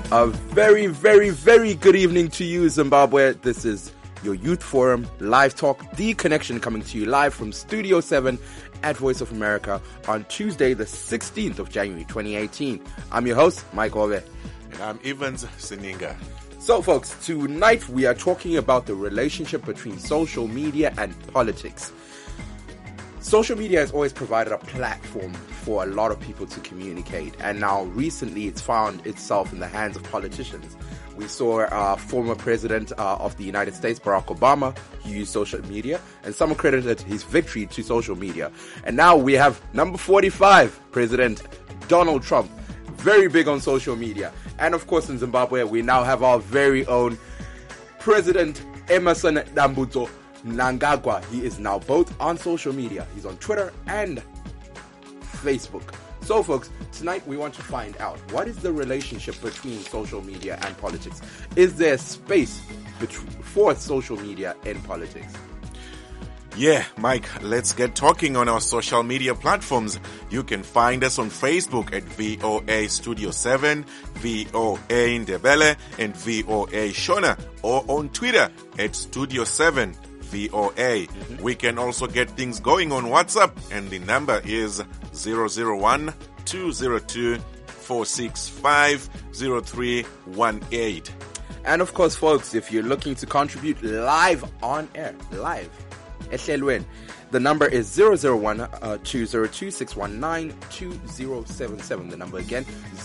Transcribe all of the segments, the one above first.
A very, very, very good evening to you, Zimbabwe. This is your Youth Forum Live Talk, The Connection, coming to you live from Studio 7 at Voice of America on Tuesday, the 16th of January, 2018. I'm your host, Mike Ove. And I'm Evans Sininga. So, folks, tonight we are talking about the relationship between social media and politics. Social media has always provided a platform for a lot of people to communicate, and now recently it's found itself in the hands of politicians. We saw former president of the United States, Barack Obama, he used social media, and some credited his victory to social media. And now we have number 45, President Donald Trump, very big on social media. And of course in Zimbabwe, we now have our very own President Emmerson Dambudzo Mnangagwa. He is now both on social media. He's on Twitter and Facebook. So folks, tonight we want to find out, what is the relationship between social media and politics? Is there space for social media in politics? Yeah, Mike, let's get talking on our social media platforms. You can find us on Facebook at VOA Studio 7, VOA Ndebele, and VOA Shona, or on Twitter at Studio 7 VOA. We can also get things going on WhatsApp, and the number is 001-202-465-0318. And of course, folks, if you're looking to contribute live on air, the number is 001-202-619-2077. The number again,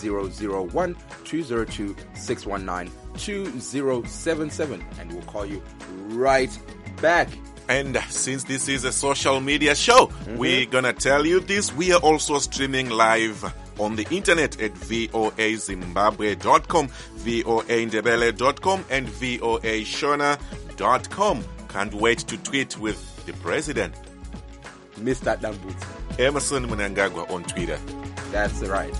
001-202-619-2077. And we'll call you right back. And since this is a social media show, we're gonna tell you this. We are also streaming live on the internet at voazimbabwe.com, voandebele.com, and voashona.com. Can't wait to tweet with the president, Mr. Dambudzo. Emmerson Mnangagwa on Twitter. That's right.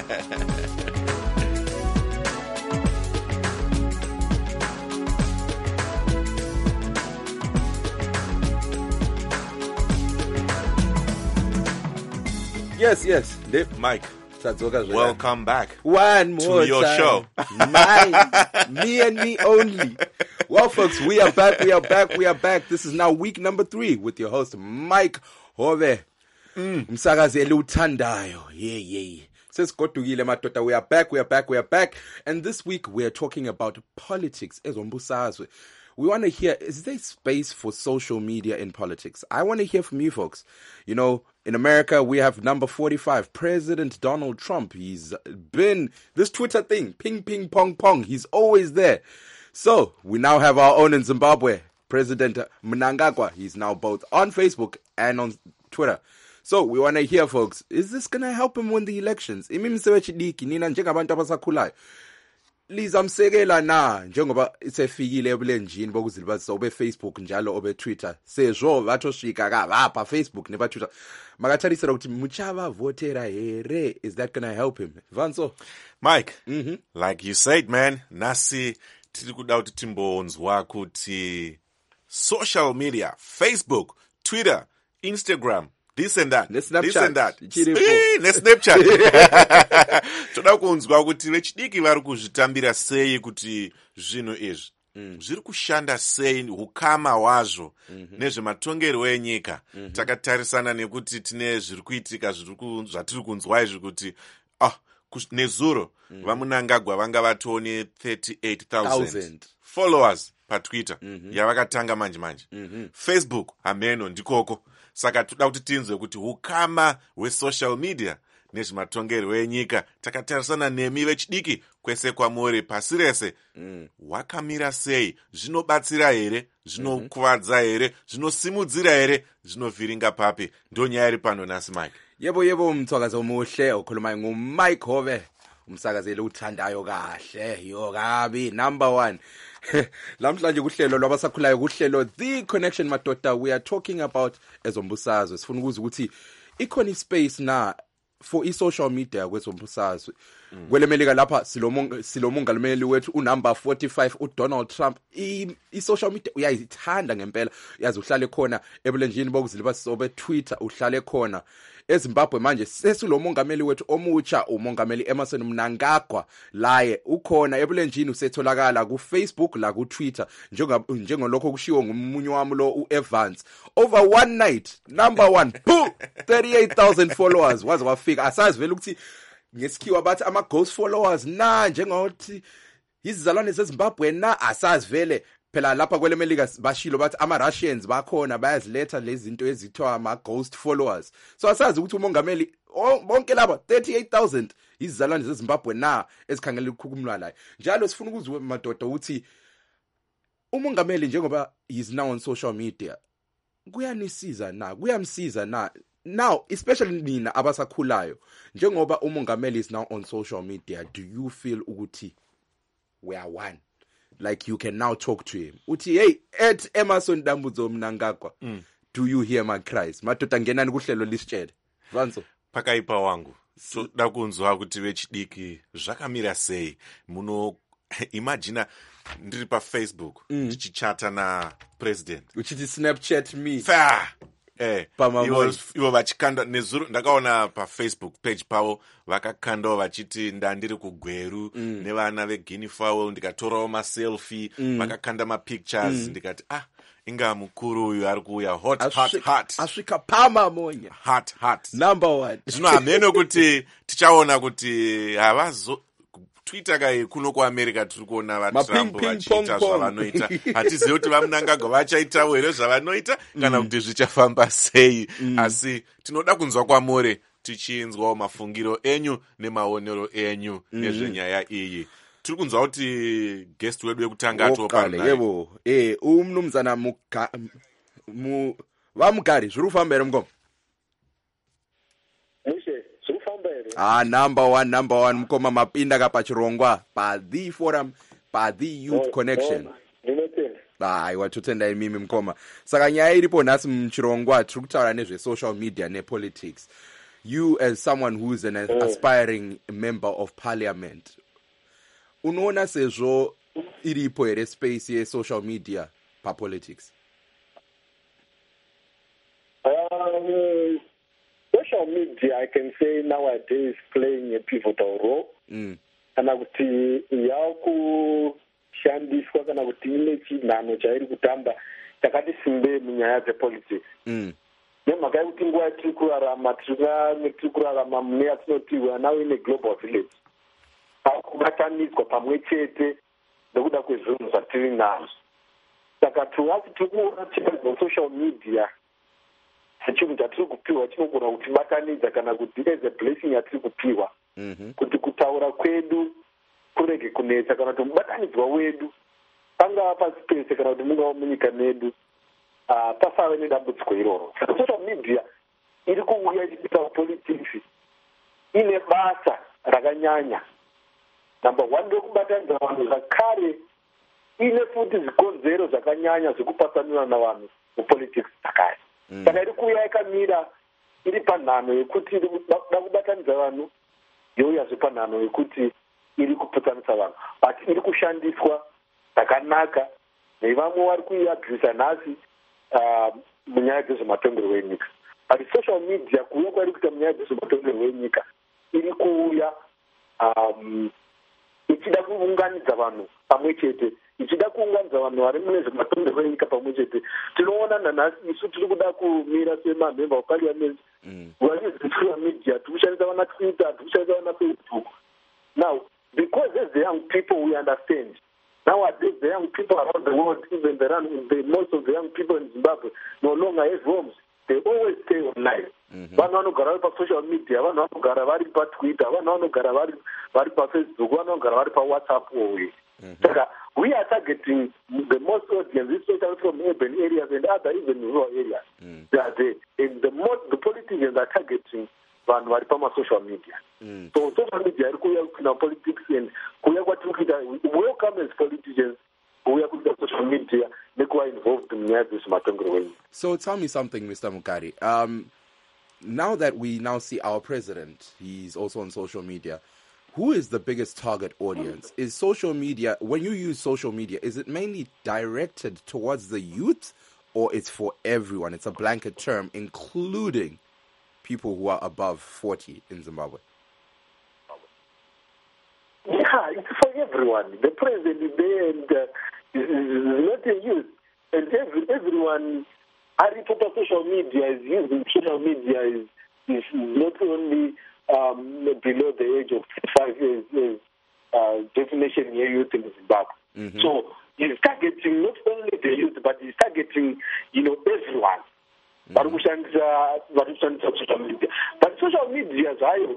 Yes. Mike, welcome back. One more to your time. show. Me and me only. Well, folks, we are back. This is now week number 3 with your host, Mike Hove. Msakazeli uthandayo. Yeah. Sesigodukile madoda. We are back. And this week we are talking about politics. Ezombusazwe. We want to hear, is there space for social media in politics? I want to hear from you folks. You know, in America, we have number 45, President Donald Trump. He's been this Twitter thing, ping, pong, pong. He's always there. So we now have our own in Zimbabwe, President Mnangagwa. He's now both on Facebook and on Twitter. So we want to hear, folks, is this going to help him win the elections? Lizamsekela na njengoba isefikile ebulenjini bokuzilibazisa obe Facebook njalo obe Twitter sezvo vatoshika kapha Facebook neba Twitter makatharisira ukuthi muchava votera here. Is that going to help him? Vanso Mike, like you said, man, nasi tiri kuda kuti timbonzwa kuti social media, Facebook, Twitter, Instagram, this and that. Snapchat. Toda kunzwa kuti vechidiki vari kuzvitambira sei kuti zvinhu izvi zviri kushanda sei, ukama hwazvo nezvematongerwo enyika. Takatarisana nekuti tine zviri kuitika zvatiri kunzwa izvi kuti nezuro vaMnangagwa vanga vatone 38,000 followers paTwitter yavakatanga manje. Facebook hameno ndikoko. Saka toda kuti tinzwe kuti ukama hwesocial media nezvematongerwo enyika takatarisana nemi vechidiki kwese kwamuri pasi rese hwakamira sei, zvinobatsira here, zvinokuvadza here, zvinosimudzira here, zvinovhiringa papi? Ndonyaya iri pano nasi Mike. Yebo mthwakazi omuhle okhuluma nguMike Hove, umsakazeli uthandayo kahle yokabi number 1. Lamhlanje kuhlelo lwabasakhulayo kuhlelo The Connection madoda. We are talking about ezombusazwe. Sifuna ukuzwa ukuthi ikhona ispace na for social media kwezombusazwe. kwele Melika lapha silomongameli wethu unumber 45 uDonald Trump. I-social media uyayithanda ngempela, yazi uhlale khona ebulenjini bokuziliba sobe Twitter, uhlale khona eZimbabwe manje sesilomongameli wethu omutsha, umongameli Emmerson Mnangagwa. Laye ukhona ebulenjini, usetholakala ku Facebook la ku Twitter njengolokho kushiwo ngumunye wami lo uEvans. Over one night, number 1, 38,000 followers waze wafika. Asazi vele ukuthi ngesikhiwa bathi ama ghost followers na njengokuthi izizalwane zeZimbabwe na, asazi vele. Phela lapha kwele Melika bashilo bathi ama Russians bakhona bayaziletha lezi zinto ezithiwa ama ghost followers. So asazi ukuthi umongameli bonke laba 38,000 izizalwane zeZimbabwe na ezikhangela ukukhukumula la. Njalo sifuna ukuzwe madoda ukuthi umongameli njengoba is now on social media kuyanisiza na, kuyamsiza na. Now, especially nina abasakhulayo, njengoba umongameli is now on social media, do you feel ukuthi we are one? Like you can now talk to him. Uthi, hey, at Emmerson Dambudzo Mnangagwa, do you hear my cries? Madoda ngenani kuhlelo lisitshele. Vanso. Pakaipa wangu. So dakunzwa kuti vechidiki zvakamira sei. Muno imagine ndiri pa Facebook tichichata na president. Uchiti Snapchat me. Ivo vachikanda nezuro ndakaona pa Facebook page pavo vakakandawo vachiti ndandiri kugweru nevana veguinea fowl, ndikatorawo maselfie vakakanda mapictures ndikati inga mukuru uyu ari kuuya hot asvika pama monya hot number 1. Zvino hameno kuti tichaona kuti havazo Twitter kai kuno kuAmerica tiri kuona vaTrump vachiita zvavanoita. Hatizivi kuti vaMnangagwa vachaitawo here zvavanoita kana kuti zvichafamba sei. Asi tinoda kunzwa kwamuri tichinzwawo mafungiro enyu nemaonero enyu nezvenyaya iyi. Tiri kunzwa kuti guest wedu wekutanga atopana. Yebo, umnumzana vamugari zviri kufamba here mukoma? Number one mukoma mapinda kapa chirongwa pa the forum pa the youth connection. Aiwa totenda imimi mukoma. Saka nyaya iripo nhasi muchirongwa tiri kutaura nezve social media nepolitics. You as someone who is an aspiring member of parliament, unoona sezvo iripo here space ye social media pa politics? Social media, I can say nowadays, playing a pivotal role. Kana kuti yakushandiswa kana kuti ine chinhano chairi kutamba chakati simbe munyaya dzepolitics. Nemhaka yekuti nguva yatiri kurarama mune yatinoti we are now in a global village. Kubatanidzwa pamwe chete nekuda kwezvinhu zvatiri nazvo. Saka tuati tiri kuona chinhu social media sechinhu chatiri kupiwa chinogona kutibatanidza kana kuti as a blessing yatiri kupiwa kuti kutaura kwedu kurege kunetsa kana kuti mubatanidzwa wedu pangava pasi pese kana kuti mungava munyika medu pasave nedambudziko iroro. Saka social media iri kuuya ichiita politics ine basa rakanyanya. Number 1 ndekubatanidza vanhu zvakare ine futi zvikonzero zvakanyanya zvekupasanura navanhu mupolitics dzakare. Saka iri kuuya yakamira iri panhano yekuti iri kuda kubatanidza vanhu youyazve panhano yekuti iri kuputsanisa vanhu, but iri kushandiswa zvakanaka nevamwe vari kuiagirisa nhasi munyaya dzezvematongerwo enyika. But social media kuuya kwairi kuita munyaya dzezvematongerwo enyika iri kuuya ichida kuunganidza vanhu pamwe chete, ichida kuunganidza vanhu vari mune zvematongerwo enyika pamwe chete. Tinoona nanhasi isu tiri kuda kumira semamember of parliament social media, tiri kushandisa vana Twitter, tiri kushandisa vana Facebook. Now, because as the young people we understand, nowadays the young people around the world, even most of the young people in Zimbabwe, no longer have homes. They always stay online. Vanhu vanogara vari pasocial media, vanhu vanogara vari paTwitter, vanhu vanogara vari paFacebook, vanhu vanogara vari paWhatsApp. Saka we are targeting the most audience, especially from urban areas and other even rural areas. They are there. And the politicians are targeting vanhu vari pamasocial media. So social media iri kuuya kupinda politics and kuuya kwatiri kuita welcome as politicians kuuya kuita social media nekuva involved munyaya dzezvematongerwo enyika. So tell me something, Mr. Mukari. Now that we now see our president, he's also on social media, who is the biggest target audience? Is social media, when you use social media, is it mainly directed towards the youth, or it's for everyone? It's a blanket term, including people who are above 40 in Zimbabwe. Yeah, it's for everyone. The president is there, and is not a youth. And everyone, social media is using social media is not only below the age of 5 years definition here youth in Zimbabwe. Mm-hmm. So he's targeting not only the youth, but he's targeting, everyone. Mm-hmm. Social media. But social media is high.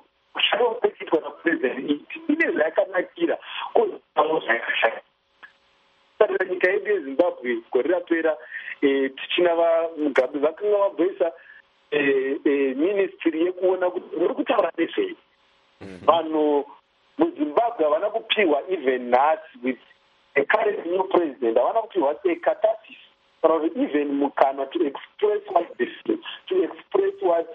nyika yedu yezimbabwe gore rapera tichina vamugabe vakanga vabhoisa ministry yekuona kuti muri kutaura nezvei. Vanhu muzimbabwe havana kupiwa even nhasi with a current new president, havana kupiwa a catharsis, kana kuti even mukana to express what they feel, to express what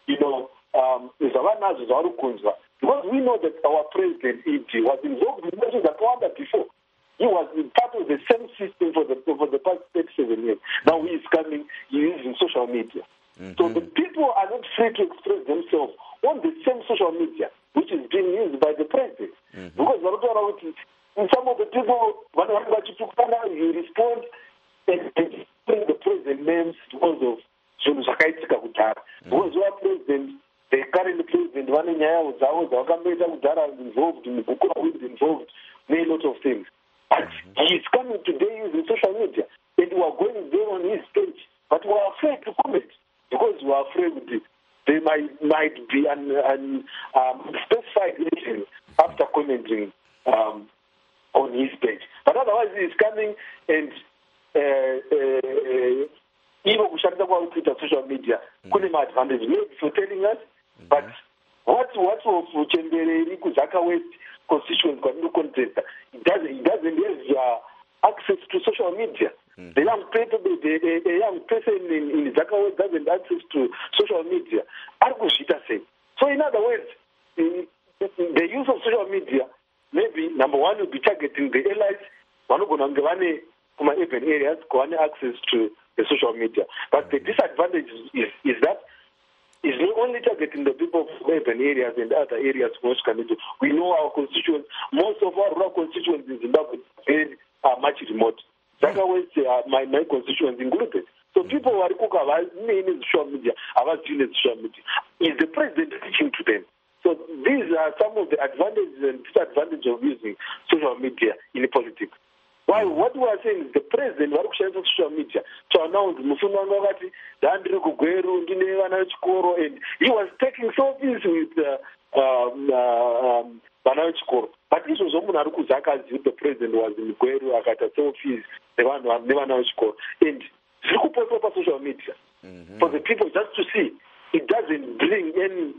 zvava nazvo zvavari kunzwa, because we know that our president ED was involved in measures zvakawanda before. He was part of the same system for the past 37 years. Now he is coming, he is in social media. Mm-hmm. So the people are not free to express themselves on the same social media, which is being used by the president. Mm-hmm. Because some of the people, you respond and bring the president names because of because our president, the current president, involved in a lot of things. But he is coming today using social media, and we are going there on his page. But we are afraid to comment because we are afraid there might be an specified reason after commenting on his page. But otherwise, he is coming and even kushandisa kwakuita social media kune maadvantage maybe for telling us, but what of Chembereri Kuzaka West constituents kwandiri contest, he doesn't have access to social media. The young person, a young person in Zaka West doesn't have access to social media. So in other words, the use of social media, maybe number one will be targeting the allies, from urban areas, who have access to the social media. But the disadvantage is that it's not only targeting the people from urban areas and other areas. We know our constituents, most of our rural constituents in Zimbabwe are much remote. Zaka West, my constituents included. So people who are in social media, social media. Is the president reaching to them? So these are some of the advantages and disadvantages of using social media in politics. While what we are saying is the president was on social media to announce and he was taking selfies with Banachkoro. But this was the president was in Gweru, Akata selfies, and social media for the people just to see. It doesn't bring any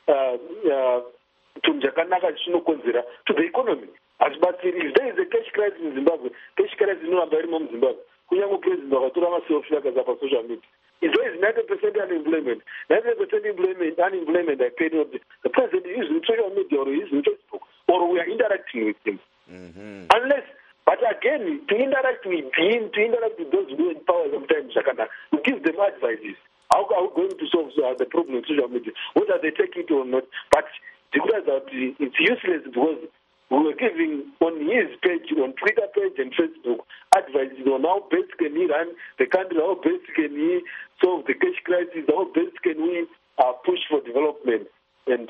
to the economy. But if there is a cash crisis in Zimbabwe, cash crisis is not very much in Zimbabwe. President social media. If there is 90% unemployment, unemployment, I paid up. The president is using social media or is using Facebook, or we are interacting with him. Mm-hmm. Unless, but again, to interact with him, to interact with those who are in power sometimes, to give them advices. How are we going to solve the problem in social media? Whether they take it or not, but the good that it's useless because we were giving on his page, on Twitter page and Facebook, advices on how best can he run the country, how best can he solve the cash crisis, how best can we push for development. And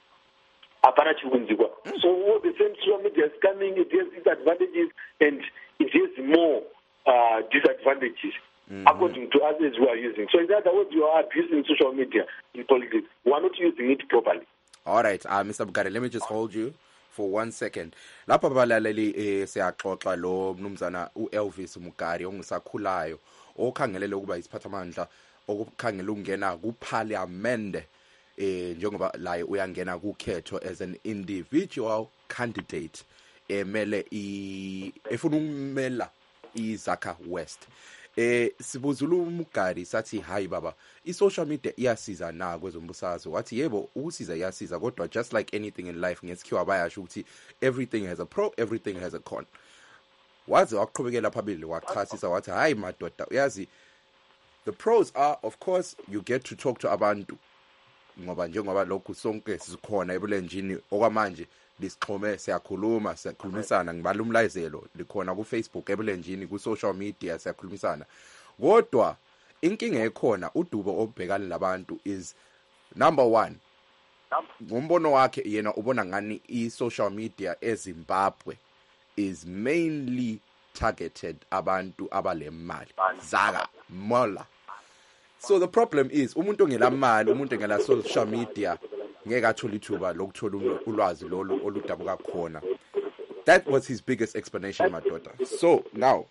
so all the same social media is coming, it has its advantages and it has more disadvantages. According to others who are using. So in other words, you are abusing social media in politics. We are not using it properly. All right, Mr. Bugari, let me just hold you for 1 second. Lapha balaleli siyaxoxa lo mnumzana uElvis Mugari ongisakhulayo okhangelele ukuba isiphathamandla okukhangela ukungena kuParliament njengoba laye uyangena kukhetho as an individual candidate emele efuna ukumela iZaka West. sibuzula umugari sathi hayi baba i-social media iyasiza na kwezombusazwe wathi yebo ukusiza iyasiza kodwa just like anything in life ngesikhiwa bayasho ukuthi everything has a pro, everything has a con. Waze waqhubekela phambili wachasisa wathi hayi madoda uyazi the pros are of course you get to talk to abantu ngoba njengoba lokhu sonke sikhona ebulenjini okwamanje lisixhome siyakhulumisana ngibala umlayezelo likhona ku Facebook ebulenjini ku social media siyakhulumisana kodwa inkinga ekhona udubo obhekana labantu is number 1 ngombono wakhe yena ubona ngani i-social media eZimbabwe is mainly targeted abantu abalemali zaka mola. So the problem is umuntu ongelamali umuntu engela social media ngeke athola ithuba lokuthola ulwazi lolu oludabuka khona. That was his biggest explanation, my daughter. So now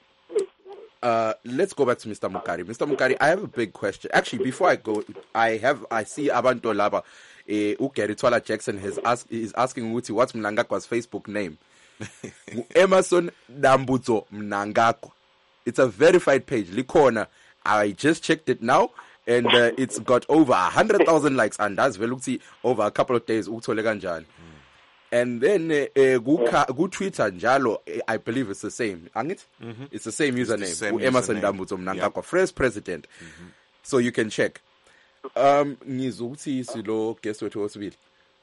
let's go back to Mr. Mukari. Mr. Mukari, I have a big question. Actually, before I go, I see abantu laba uGary Twala Jackson is asking ukuthi what's Mnangagwa's Facebook name. Emerson Dambudzo Mnangagwa. It's a verified page. Likhona. I just checked it now, and it's got over 100,000 likes. And that's very over a couple of days. And then go Twitter njalo, I believe it's the same. It's the same username. Emerson Dambudzo Mnangagwa, first president. So you can check. Ngizuthi silo guest wethu osibili.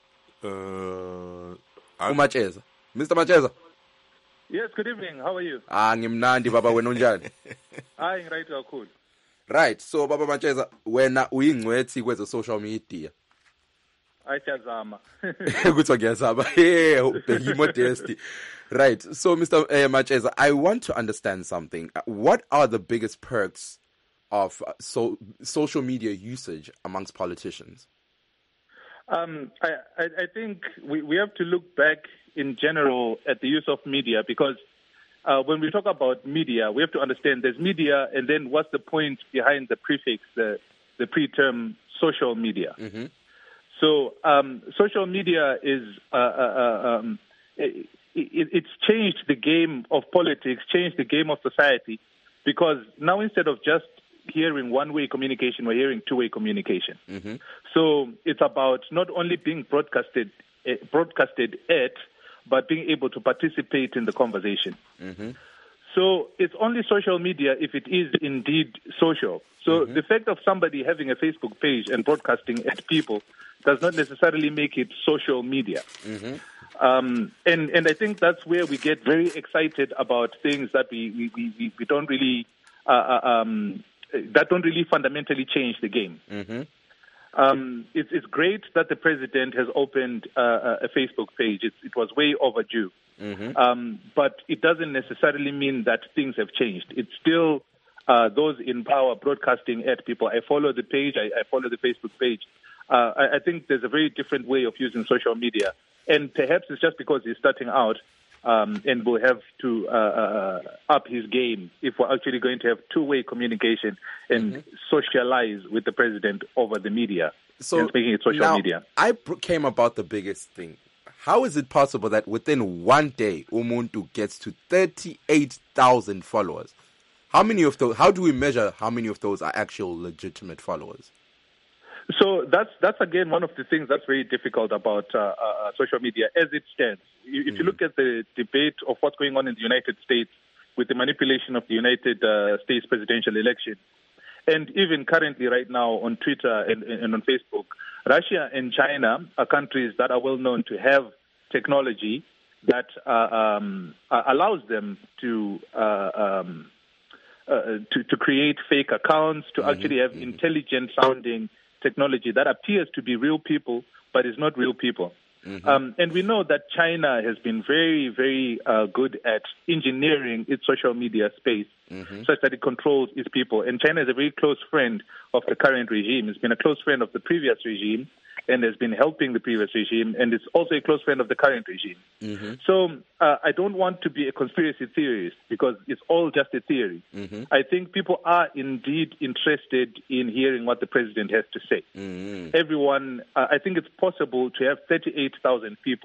Umacheza. Mr. Macheza. Yes, good evening. How are you? Ngimnandi baba wena unjani? Hayi right kakhulu. Right. So baba Macheza wena uyingcwethi kweze social media. Ayazama. Kuthiwa ngiyazama. Ubheki modesty. Right. So Mr. Macheza, I want to understand something. What are the biggest perks of social media usage amongst politicians? I think we have to look back in general at the use of media because when we talk about media, we have to understand there's media and then what's the point behind the prefix, the preterm social media. Mm-hmm. So social media is it's changed the game of politics, changed the game of society, because now instead of just hearing one-way communication, we're hearing two-way communication. Mm-hmm. So it's about not only being broadcasted at, but being able to participate in the conversation. Mm-hmm. So it's only social media if it is indeed social. So the fact of somebody having a Facebook page and broadcasting at people does not necessarily make it social media. Mm-hmm. And I think that's where we get very excited about things that we don't really that don't really fundamentally change the game. Mm-hmm. It's great that the president has opened a Facebook page. It was way overdue. Mm-hmm. But it doesn't necessarily mean that things have changed. It's still those in power broadcasting at people. I follow the page. I follow the Facebook page. I think there's a very different way of using social media. And perhaps it's just because he's starting out and will have to up his game if we're actually going to have two-way communication and socialize with the president over the media. So and making it social media. I came about the biggest thing. How is it possible that within one day, Umuntu gets to 38,000 followers? How many of those? How do we measure how many of those are actual legitimate followers? So that's again one of the things that's very difficult about social media as it stands. If you look at the debate of what's going on in the United States with the manipulation of the United States presidential election, and even currently right now on Twitter and on Facebook, Russia and China are countries that are well known to have technology that allows them to create fake accounts, to actually have intelligent sounding technology that appears to be real people, but is not real people. And we know that China has been very, very good at engineering its social media space such that it controls its people. And China is a very close friend of the current regime. It's been a close friend of the previous regime and has been helping the previous regime, and it's also a close friend of the current regime. So I don't want to be a conspiracy theorist because it's all just a theory. I think people are indeed interested in hearing what the president has to say. Everyone, I think it's possible to have 38,000 people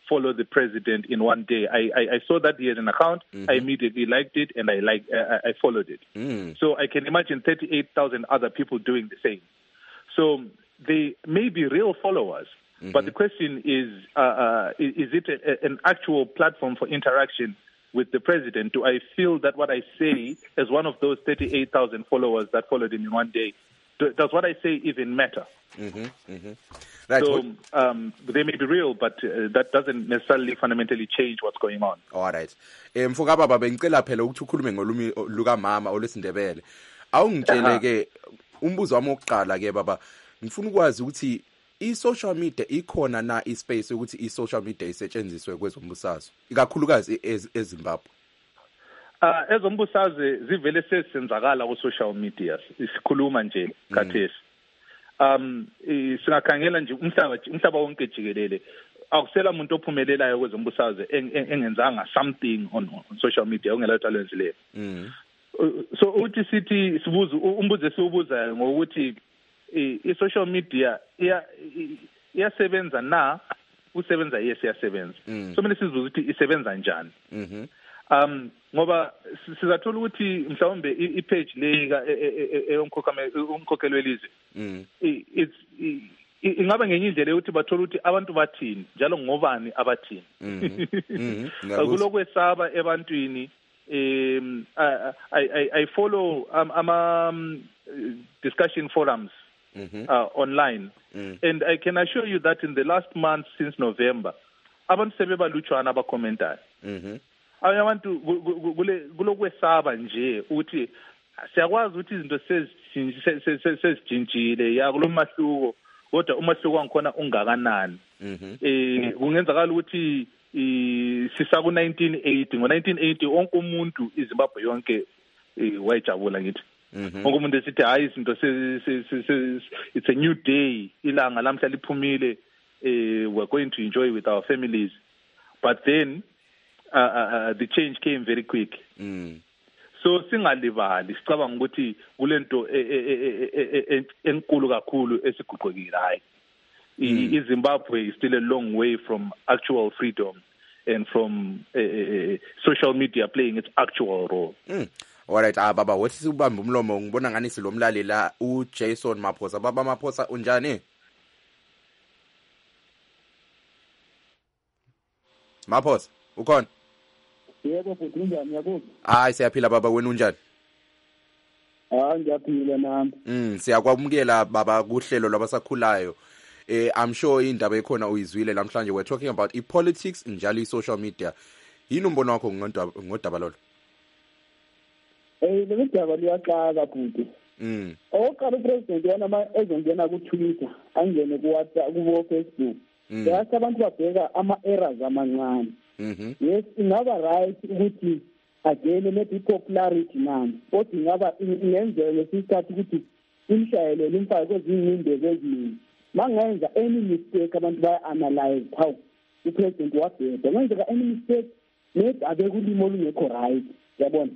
follow the president in one day. I saw that he had an account. I immediately liked it, and I followed it. So I can imagine 38,000 other people doing the same. So they may be real followers, but the question is it an actual platform for interaction with the president? Do I feel that what I say as one of those 38,000 followers that followed him in one day, does what I say even matter? Right. So they may be real, but that doesn't necessarily fundamentally change what's going on. All right. Mfoka baba bengicela phela ukuthi ukhulume ngolumi luka mama olesindebele. Awungitshele ke umbuzo wami oqala ke baba, ngifuna ukwazi ukuthi i-social media ikhona na ispace ukuthi i-social media isetshenziswe kwezombusazwe ikakhulukazi eZimbabwe. Ezombusazwe zivele sesenzakala ku-social media, isikhuluma nje khathesi. Singakhangela nje umhlaba wonke jikelele, akusela umuntu ophumelelayo kwezombusazwe engenzanga something on social media ongelatha lenzileyo. So uthi sithi sibuza umbuzo esiwubuzayo ngokuthi i-social media iyasebenza na, usebenza yes iyasebenza. So mina sizibuza ukuthi isebenza njani. Ngoba sizathola ukuthi mhlawumbe i-page le umkhokheli welizwe ingaba ngenye indlela yokuthi bathola ukuthi abantu bathini njalo ngobani abathini. Kulokwesaba ebantwini. I follow discussion forums online, and I can assure you that in the last month since November, abantu sebebalutshwana abakommentayo. Abantu kulokwesaba nje ukuthi siyakwazi ukuthi izinto sezijintshile ya kulomahluko, kodwa umahluko wangikhona ungakanani. Kungenzakala ukuthi sisaku 1980 ngo-1980 wonke umuntu iZimbabwe yonke wayejabula ngithi. Wonke umuntu esithi hayi izinto it's a new day, ilanga lamhla liphumile, we're going to enjoy with our families. But then the change came very quick. So singalibali sicabanga ukuthi kulento enkulu kakhulu esiguqukile. Hayi, iZimbabwe is still a long way from actual freedom and from social media playing its actual role. All right, baba wathi sibambe umlomo, ngibona ngani silomlalela uJason Maphosa. Baba Maphosa unjani? Maphosa ukhona? Yebo futhi unjani yakuthi? Hayi siyaphila baba, wena unjani? Ngiyaphila nami. Siyakwamukela baba kuhlelo lwabasakhulayo. I'm sure indaba ekhona uyizwile namhlanje. We're talking about politics njalo social media. Yini umbono wakho ngodaba lolo? Leli daba liyaxaka futhi. Oqala upresident yana ezongena ku Twitter, angene ku WhatsApp, ku Facebook. Yase abantu babheka ama-errors amancane. Yes, ingaba right ukuthi agene maybe popularity nami, kodwa ingaba ingenzeka ngesikhathi ukuthi imshayelele imfake kwezinye indebe eziningi. Mangenza any mistake abantu baya-analyze how upresident wabheda. Mangenzeka any mistake maybe abeke ulimi olungekho right, yabona.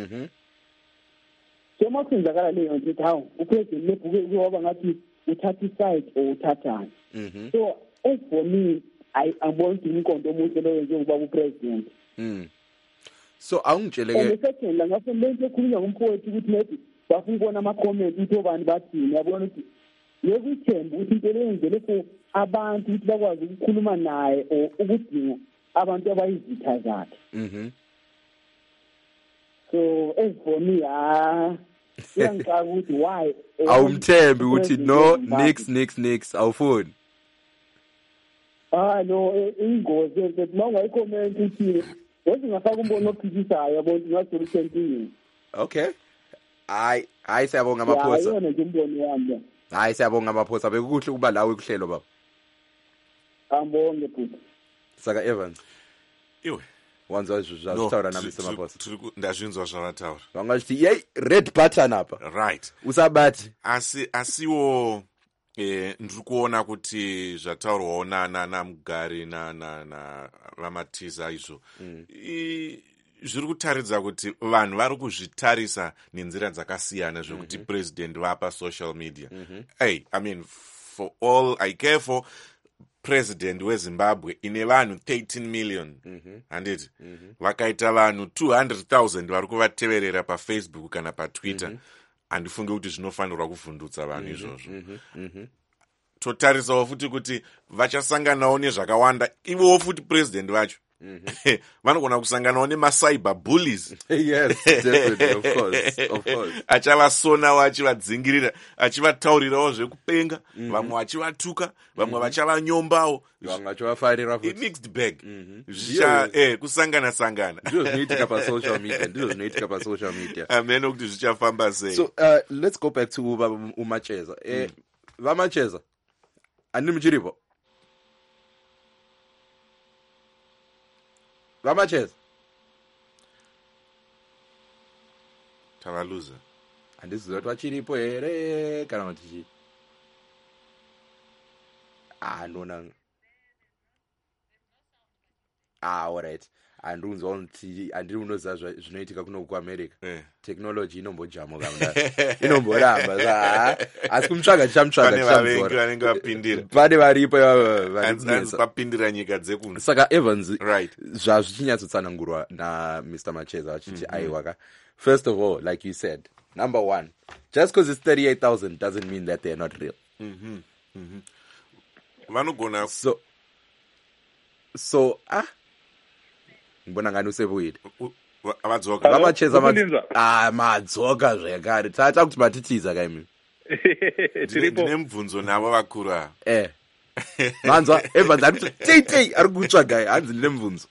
So makwenzakala leyo nto how upresident lebhuke kuyoba ngathi uthatha iside or uthathani. So as for me, angibona ukuthi inkonto omuhle leyo njengoba upresident. So awungitshele ke. And second la ngase lento ekhulunywa ngumfowethu ukuthi maybe bafuna ukubona ama-comment ukuthi obani bathini, yabona ukuthi yekuthemba ukuthi into leyenzele for abantu ukuthi bakwazi ukukhuluma naye or ukudinga abantu abayizitha zakhe. So as for me, iyangicaka ukuthi why awumthembi ukuthi no nix awufuni. No, ingozi ukuthi mawungayicomment ukuthi ngafaka umbono ophikisayo yabona ngasho uthentini. Okay. Hayi siyabonga Maphosa. Yona nje umbono wami. Hayi siyabonga Maphosa, bekuhle kuba lawe kuhlelo baba. Ambonge futhi. Saka Evans. Iwe wanza uzazithaura nami Maphosa. Ndazvinzwa zvavataura. Vangathi yey red button apa. Right. Usabathi asiwo ndiri kuona kuti zvataurwawo namugari na Ramatiza izvo zviri kutaridza kuti vanhu vari kuzvitarisa nenzira dzakasiyana zvokuti president vapa social media. I mean, for all I care for, president weZimbabwe ine vanhu 13 million handiti vakaita vanhu 200,000 vari kuvateverera pafacebook kana patwitter handifunge kuti zvinofanirwa kuvhundutsa vanhu izvozvo totarisawo futi kuti vachasanganawo nezvakawanda ivowo futi president vacho vanogona kusanganawo nemacyber bullies. Yes, definitely, of course. Achavasonawo achivadzingirira achivataurirawo zvekupenga vamwe vachivatuka vamwe vachavanyombawo vamwe vachivafarira futi mixed bag kusangana ndizvo zvinoitika pasocial media ameno kuti zvichafamba sei. So let's go back to Umacheza. Vamacheza ani muchiripo Vamacheza tavaluza handiziva kuti vachiripo here kana kuti chii nona alright handunzwa kuti handiri unoziva zvinoitika kuno kuamerica technology inombojamuka inomboramba asi kumutsvaga vanenge vapindira pane varipo papindira nyika dzekunze. Saka Evans right zvazvichinyatsotsanangurwa naMr. Macheza vachiti aiwaka. First of all, like you said, number one, just because it's 38,000 doesn't mean that they're not real. vanogona so mbona ngani usebuyile vadzoka Vamacheza madzoka zvekare tata kuti matitiza kaimi ndine mubvunzo navo vakuru ava manzwa Evans ari kutsvaga hanzi ndine mubvunzo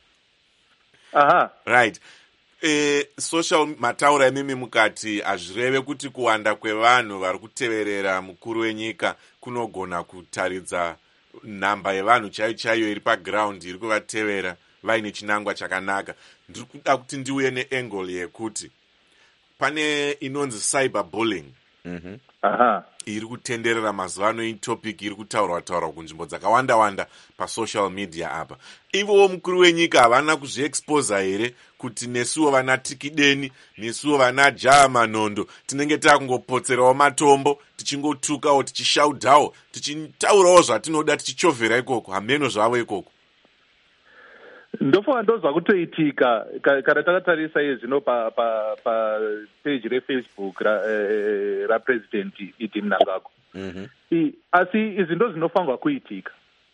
right social mataura emimi mukati hazvireve kuti kuwanda kwevanhu vari kuteverera mukuru wenyika kunogona kutaridza nhamba yevanhu chaiyo iri paground iri kuvatevera vaine chinangwa chakanaka. Ndiri kuda kuti ndiuye neangle yekuti pane inonzi cyberbullying iri kutenderera mazuva ano. Itopic iri kutaurwa kunzvimbo dzakawanda pasocial media apa. Ivowo mukuru wenyika havana kuzviexposa here kuti nesuwo vana tikideni nesuwo vana jaa manondo tinenge takungopotserawo matombo tichingotukawo tichishaudhawo tichitaurawo zvatinoda tichichovhera ikoko hameno zvavo ikoko. Ndofunga ndozva kutoitika kana takatarisa zvino page reFacebook rapresident Iti Mnangagwa. Asi izvi ndo zvinofanirwa kuitika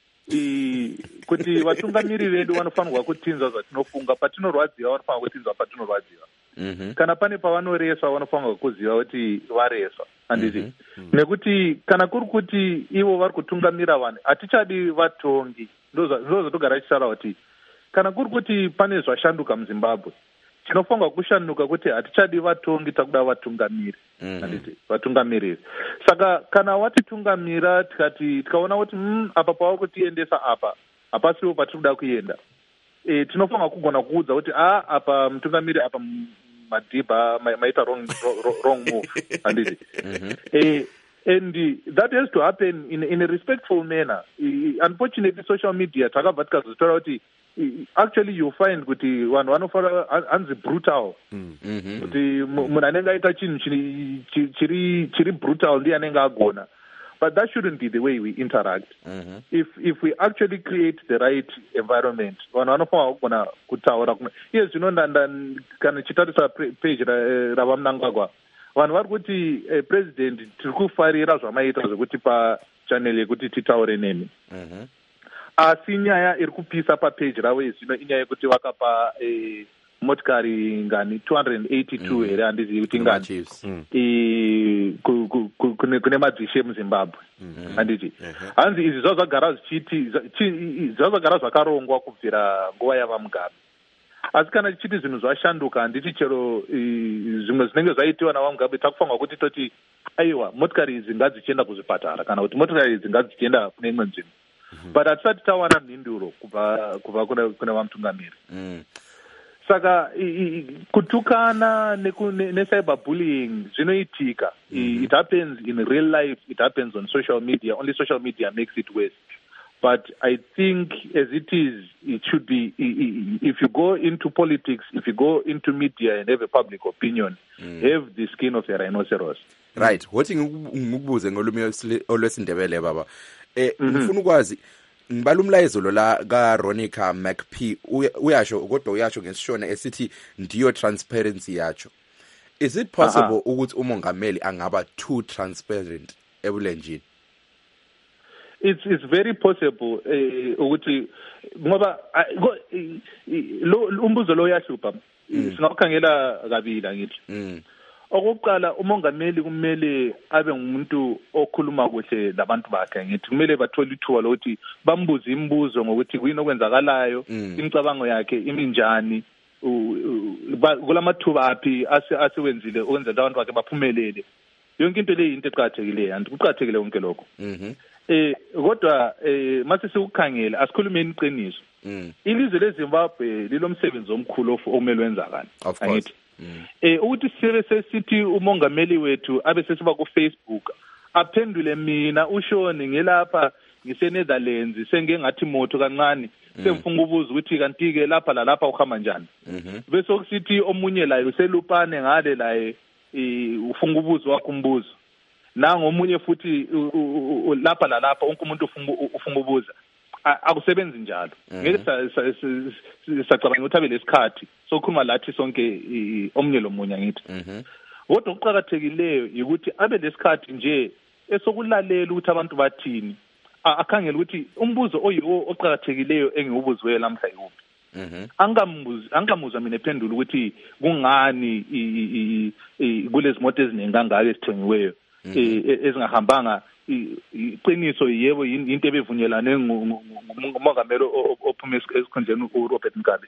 kuti vatungamiri vedu vanofanirwa kutinza zvatinofunga patinorwadziwa vanofanirwa kutinza patinorwadziwa kana pane pavanoreswa vanofanirwa kuziva kuti vareswa handiti nekuti kana kuri kuti ivo vari kutungamira vanhu hatichadi vatongi ndozvatogara tichitaura kuti kana kuri kuti pane zvashanduka muZimbabwe tinofanirwa kushanduka kuti hatichadi vatongi takuda vatungamiri handiti vatungamiriri. Saka kana watitungamira tikaona kuti apa pava kutiendesa apa hapasiwo patinoda kuenda tinofanirwa kugona kuudza kuti apa mutungamiri apa madhibha maita wrong move handiti and that has to happen in a respectful manner. Unfortunately social media takabva tikazotora kuti actually you find kuti vanhu vanofara hanzi brutal kuti munhu anenge aita chinhu chiri brutal ndiye anenge agona, but that shouldn't be the way we interact. If we actually create the right environment vanhu vanofanira kugona kutaura iye zvino kana chitarisa page raVamnangagwa vanhu vari kuti president tiri kufarira zvamaita zvekuti pachanel yekuti titaure nemi asi nyaya iri kupisa papage ravo izvino inyaya yekuti vakapa motikari ngani 282 here handizivi kuti ngani kune madzishe muZimbabwe handiti hanzi izvi zvazvagara zvazvagara zvakarongwa kubvira nguva yavaMugabe. Asi kana tichiti zvinhu zvashanduka handiti chero zvimwe zvinenge zvaitiwa navaMugabe takufanirwa kuti toti aiwa motikari idzi ngadzichienda kuzvipatara kana kuti motikari idzi ngadzichienda kune imwe nzvimbo, but hatisati tawana mhinduro kubva kune vamutungamiri. Saka kutukana necyberbullying zvinoitika. It happens in real life, it happens on social media. Only social media makes it worse. But I think as it is, it should be, if you go into politics, if you go into media and have a public opinion, have the skin of a rhinoceros. Right. What ngikubuze ngolumi olwesindebele baba. Ngifuna ukwazi ngibala umlayezo lo la kaRonica McP uyasho kodwa uyasho ngesishona esithi ndiyo transparency yacho. Is it possible ukuthi umongameli angaba too transparent ebulenjini? It's very possible ukuthi ngoba lo umbuzo lo yahlupha singakhangela kabila ngithi okokuqala umongameli kumele abe ngumuntu okhuluma kuhle labantu bakhe ngithi kumele bathole ithuba lokuthi bambuze imibuzo ngokuthi kuyini okwenzakalayo imicabango yakhe iminjani kulamathuba aphi asiwenzile okwenza abantu bakhe baphumelele yonke into le into eqhathekile anti kuqhathekile konke lokho kodwa mase sikukhangela asikhulumeni iqiniso ilizwe leZimbabwe lilomsebenzi omkhulu omele wenzakala angithi ukuthi sibe sesithi umongameli wethu abe sesiba ku Facebook aphendule mina ushoni ngelapha ngise-Netherlands sengengathi moto kancane semfunga ubuza ukuthi kanti ke lapha lalapha uhamba njani bese okusithi omunye laye uselupane ngale laye ufunga ubuzo wakho umbuzo nango omunye futhi lapha lalapha wonke umuntu ufunga ubuza akusebenzi njalo ngeke sacabanga ukuthi abe lesikhathi sokhuluma lathi sonke omunye lomunye ngithi kodwa ukuqhakathekileyo ukuthi abe lesikhathi nje esokulalela ukuthi abantu bathini akhangela ukuthi umbuzo oyiwo oqhakathekileyo engiwubuzwe lamhla yikuphi angamuzwa mina ephendula ukuthi kungani kulezi moto eziningi kangaka ezithengiweyo ezingahambanga iqiniso yebo into ebevunyelane ngumongameli ophuma esikhundleni uRobert Mugabe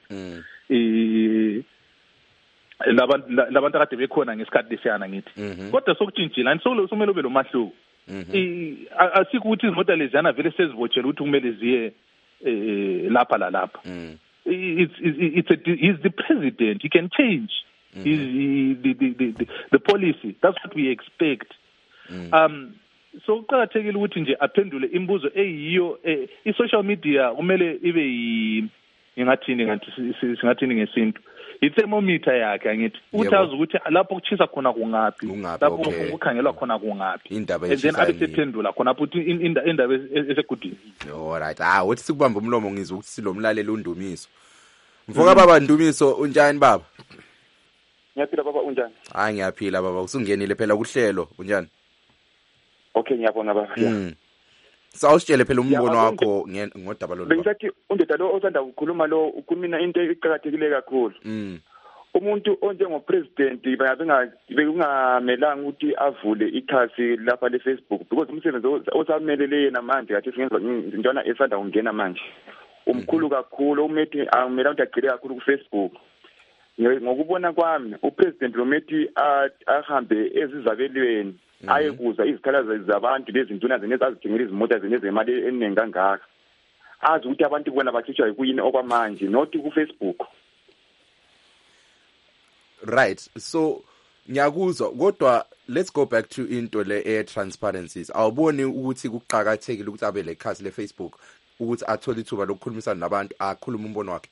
labantu akade bekhona ngesikhathi lesiyana ngithi kodwa sokutshintshile anti sokumele ube lo mahluko asikho ukuthi izimoto leziyana vele sezivotshela ukuthi kumele ziye lapha lalapha he's the president, he can change the policy. That's what we expect. So kuqhakathekile ukuthi nje aphendule imibuzo eyiyo i-social media kumele ibe singathini ngesintu i-thermometer yakhe angithi uthaza ukuthi lapho kuchisa khona kungaphi lapho ukukhangelwa khona kungaphi and then abe sephendula khona futhi indaba esegudini. Alright, uthi sikubamba umlomo ngizwe ukuthi silomlaleli uNdumiso. Mfoka baba Ndumiso, unjani baba? Ngiyaphila baba, unjani? Ngiyaphila baba, usungenile phela kuhlelo, unjani? Okay, ngiyabonga baba. Sawusitshele phela umbono wakho ngodaba lo. Bengisathi undoda lo osanda ukukhuluma lo ukhuluma into eqhakathekile kakhulu. Umuntu onjengopresident bekungamelanga ukuthi avule ikhasi lapha leFacebook because umsebenzi osamelele yena manje kathi singenza njana esanda ungena manje. Umkhulu kakhulu umethi amela ukuthi agcile kakhulu kuFacebook. Ngokubona kwami upresident lo methi ahambe ezizabelweni ayekuza izikhalazo zabantu lezintuna zenezazithengela izimota zenezemali eningi kangaka. Azi ukuthi abantu bona bakhishwa yikuyini okwamanje not kuFacebook. Right, so ngiyakuzwa kodwa let's go back to into le transparencies. Awuboni ukuthi kuqhakathekile ukuthi abe lekhasi leFacebook ukuthi athole ithuba lokukhulumisana nabantu akhuluma umbono wakhe?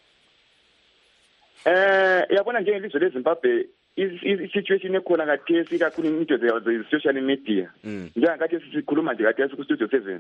Yabona njengelizwe leZimbabwe i-situation ekhona kathesi kakhulu into ze-social media njengakathi sikhuluma nje kathesi ku-Studio 7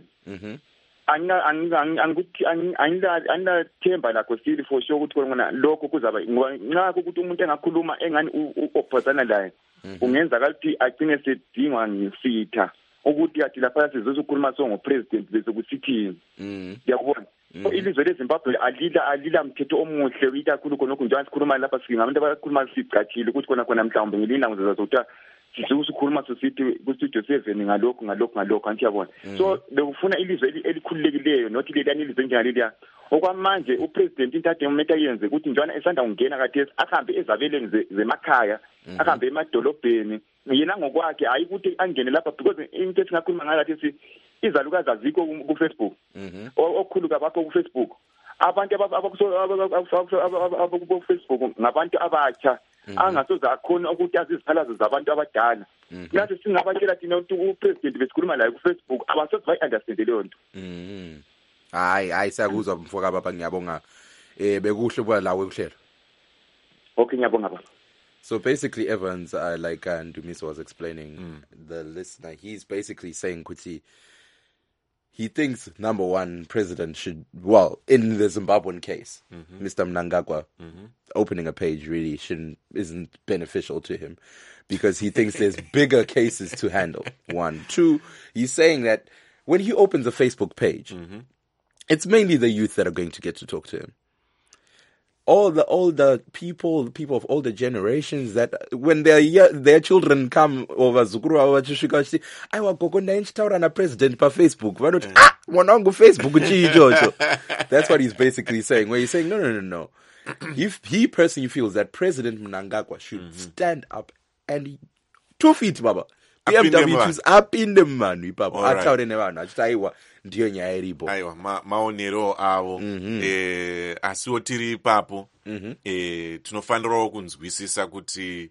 anginathemba lakho still for sure ukuthi khona lokho kuzaba nxa ukuthi umuntu engakhuluma engani uphazana laye ungenza ukuthi agcine sedingwa ngisitha ukuthi athi lapha sizokhuluma ngopresident bese kusithini ngiyakubona ilizwe leZimbabwe alila mthetho omuhle uyikakhulu khonokho njengoba sikhuluma lapha singabantu abakhuluma sicathile ukuthi khona mhlawumbe ngelinye ilanga sizothi sikhuluma sosithi ku-Studio 7 ngalokho antiyabona. So bekufuna ilizwe elikhululekileyo not leliyani ilizwe njengaleliya okwamanje upresident into ade umuntu ayenze ukuthi njana esanda ungena kathesi ahambe ezabeleni zemakhaya ahambe emadolobheni yena ngokwakhe hayi ukuthi angene lapha because into esingakhuluma ngayo kathesi izalukazi azikho kuFacebook okukhulu kabakho kuFacebook abantu abakuFacebook ngabantu abatsha angasoze akhona ukuthi azizikhalazo zabantu abadala nathi singabatshela thina ukuthi upresident besikhuluma laye kuFacebook abasoze bayi-understand leyo nto. Hayi siyakuzwa mfoka baba, ngiyabonga bekuhle kuba lawe kuhlelo. Okay, ngiyabonga baba. So basically Evans, like Ndumiso was explaining, the listener, he's basically saying kuti he thinks, number one, president should, well, in the Zimbabwean case, Mr. Mnangagwa opening a page really isn't beneficial to him because he thinks there's bigger cases to handle. One. Two, he's saying that when he opens a Facebook page, it's mainly the youth that are going to get to talk to him. All the older people of older generations, that when their children come over Zukuru avachisvika aiwa gogo ndainchitaura na president pa Facebook vanoti mwana wangu Facebook chii ichocho. That's what he's basically saying, where he's saying no. He personally feels that President Mnangagwa should stand up and 2 feet baba BMW apinde muvanhu ipapo ataure nevanhu achiti aiwa ndiyo nyaya iripo. Aiwa maonero avo. Asiwo tiri ipapo tinofanirawo kunzwisisa kuti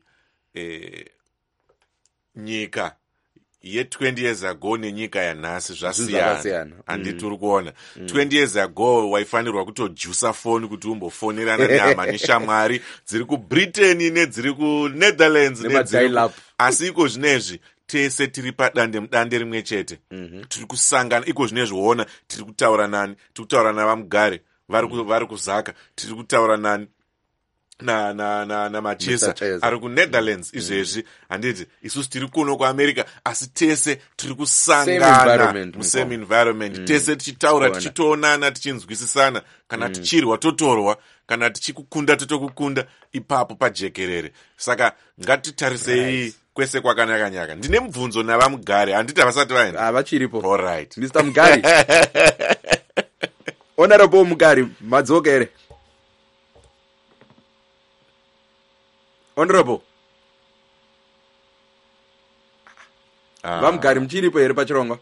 nyika ye20 years ago nenyika yanhasi zvasiyana. Handiti uri kuona 20 years ago waifanirwa kutojusa foni kuti umbofonerana nehama neshamwari dziri kubritain nedziri kunetherlands asi iko zvinezvi tese tiri padande rimwe chete. Tiri kusangana iko zvinezvi woona tiri kutaura nani, tiri kutaura navamugare vari kuzaka, tiri kutaura nani na machesa ari kunetherlands izvezvi. Handiti isusu tiri kuno kuamerica asi tese tiri kusangana musame environment. Tese tichitaura tichitoonana tichinzwisisana, kana tichirwa totorwa, kana tichikukunda totokukunda ipapo pajekerere. Saka ngatitarisei kwese kwakanaka. Ndine mubvunzo navamugare, handiti havasati vaenda vachiripo. Alright, Mr. Mugari. Honorable Mugari, madzoka here. Honorable. Vamugari muchiripo here pachirongo?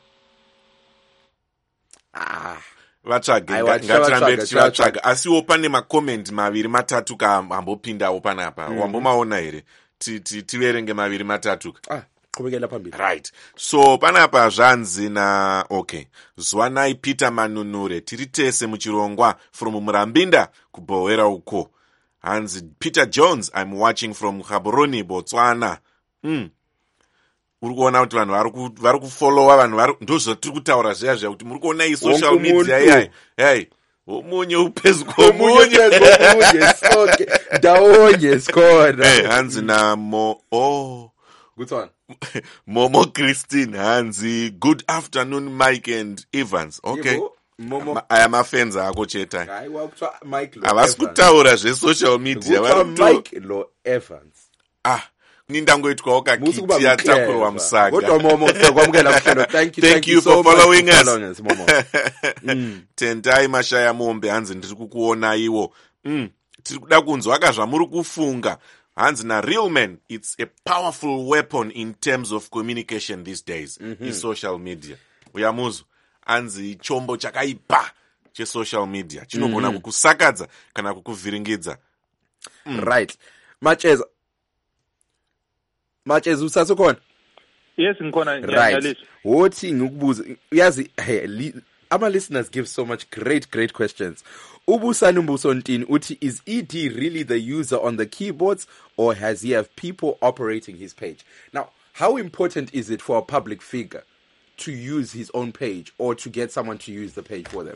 vatsvage ngatirambe tichivatsvaga. Asiwo pane makomenti 2-3 kaambopindawo panapa. Wambomaona here? Tiverenge 2-3. Qhubekela phambili. Right. So panapa zvanzi na okay. Zwanai Peter Manunure tiri tese muchirongwa from Murambinda kubhowera uko. Hanzi Peter Jones, I'm watching from Gaborone, Botswana. Uri kuona kuti vanhu vari kufollowa vanhu ndozvatiri kutaura zviya kuti muri kuona iyi social media yayi. Hey, omunye upezi komunye. Okay. Daonye skona. Hey, hanzi na Good one. Momo Christine hanzi good afternoon Mike and Evans. Okay. Momo aya mafans ako cheta. Aiwa kutwa Mike Lo. Havasi kutaura zve-social media. Mike Lo Evans. Nindangoitwawo kakiti yatakurwa musaga. Kodwa Momo kwamukela kuhlelo. Thank you for following us. Momo. Tendai mashaya mombe hanzi ndiri kukuona iwo. Tiri kuda kunzwa zvamuri kufunga. Hanzi na real man, it's a powerful weapon in terms of communication these days. Social media. Uyamuzo. Hanzi chombo chakaipa che-social media. Chinogona kukusakadza kana kukuvhiringidza. Right. Macheza usasekhona? Yes, ngikhona. Right. Wothi ngikubuza yazi our listeners give so much great questions. Ubusani Mbusontini uthi, is ED really the user on the keyboards or has he have people operating his page? Now, how important is it for a public figure to use his own page or to get someone to use the page for them?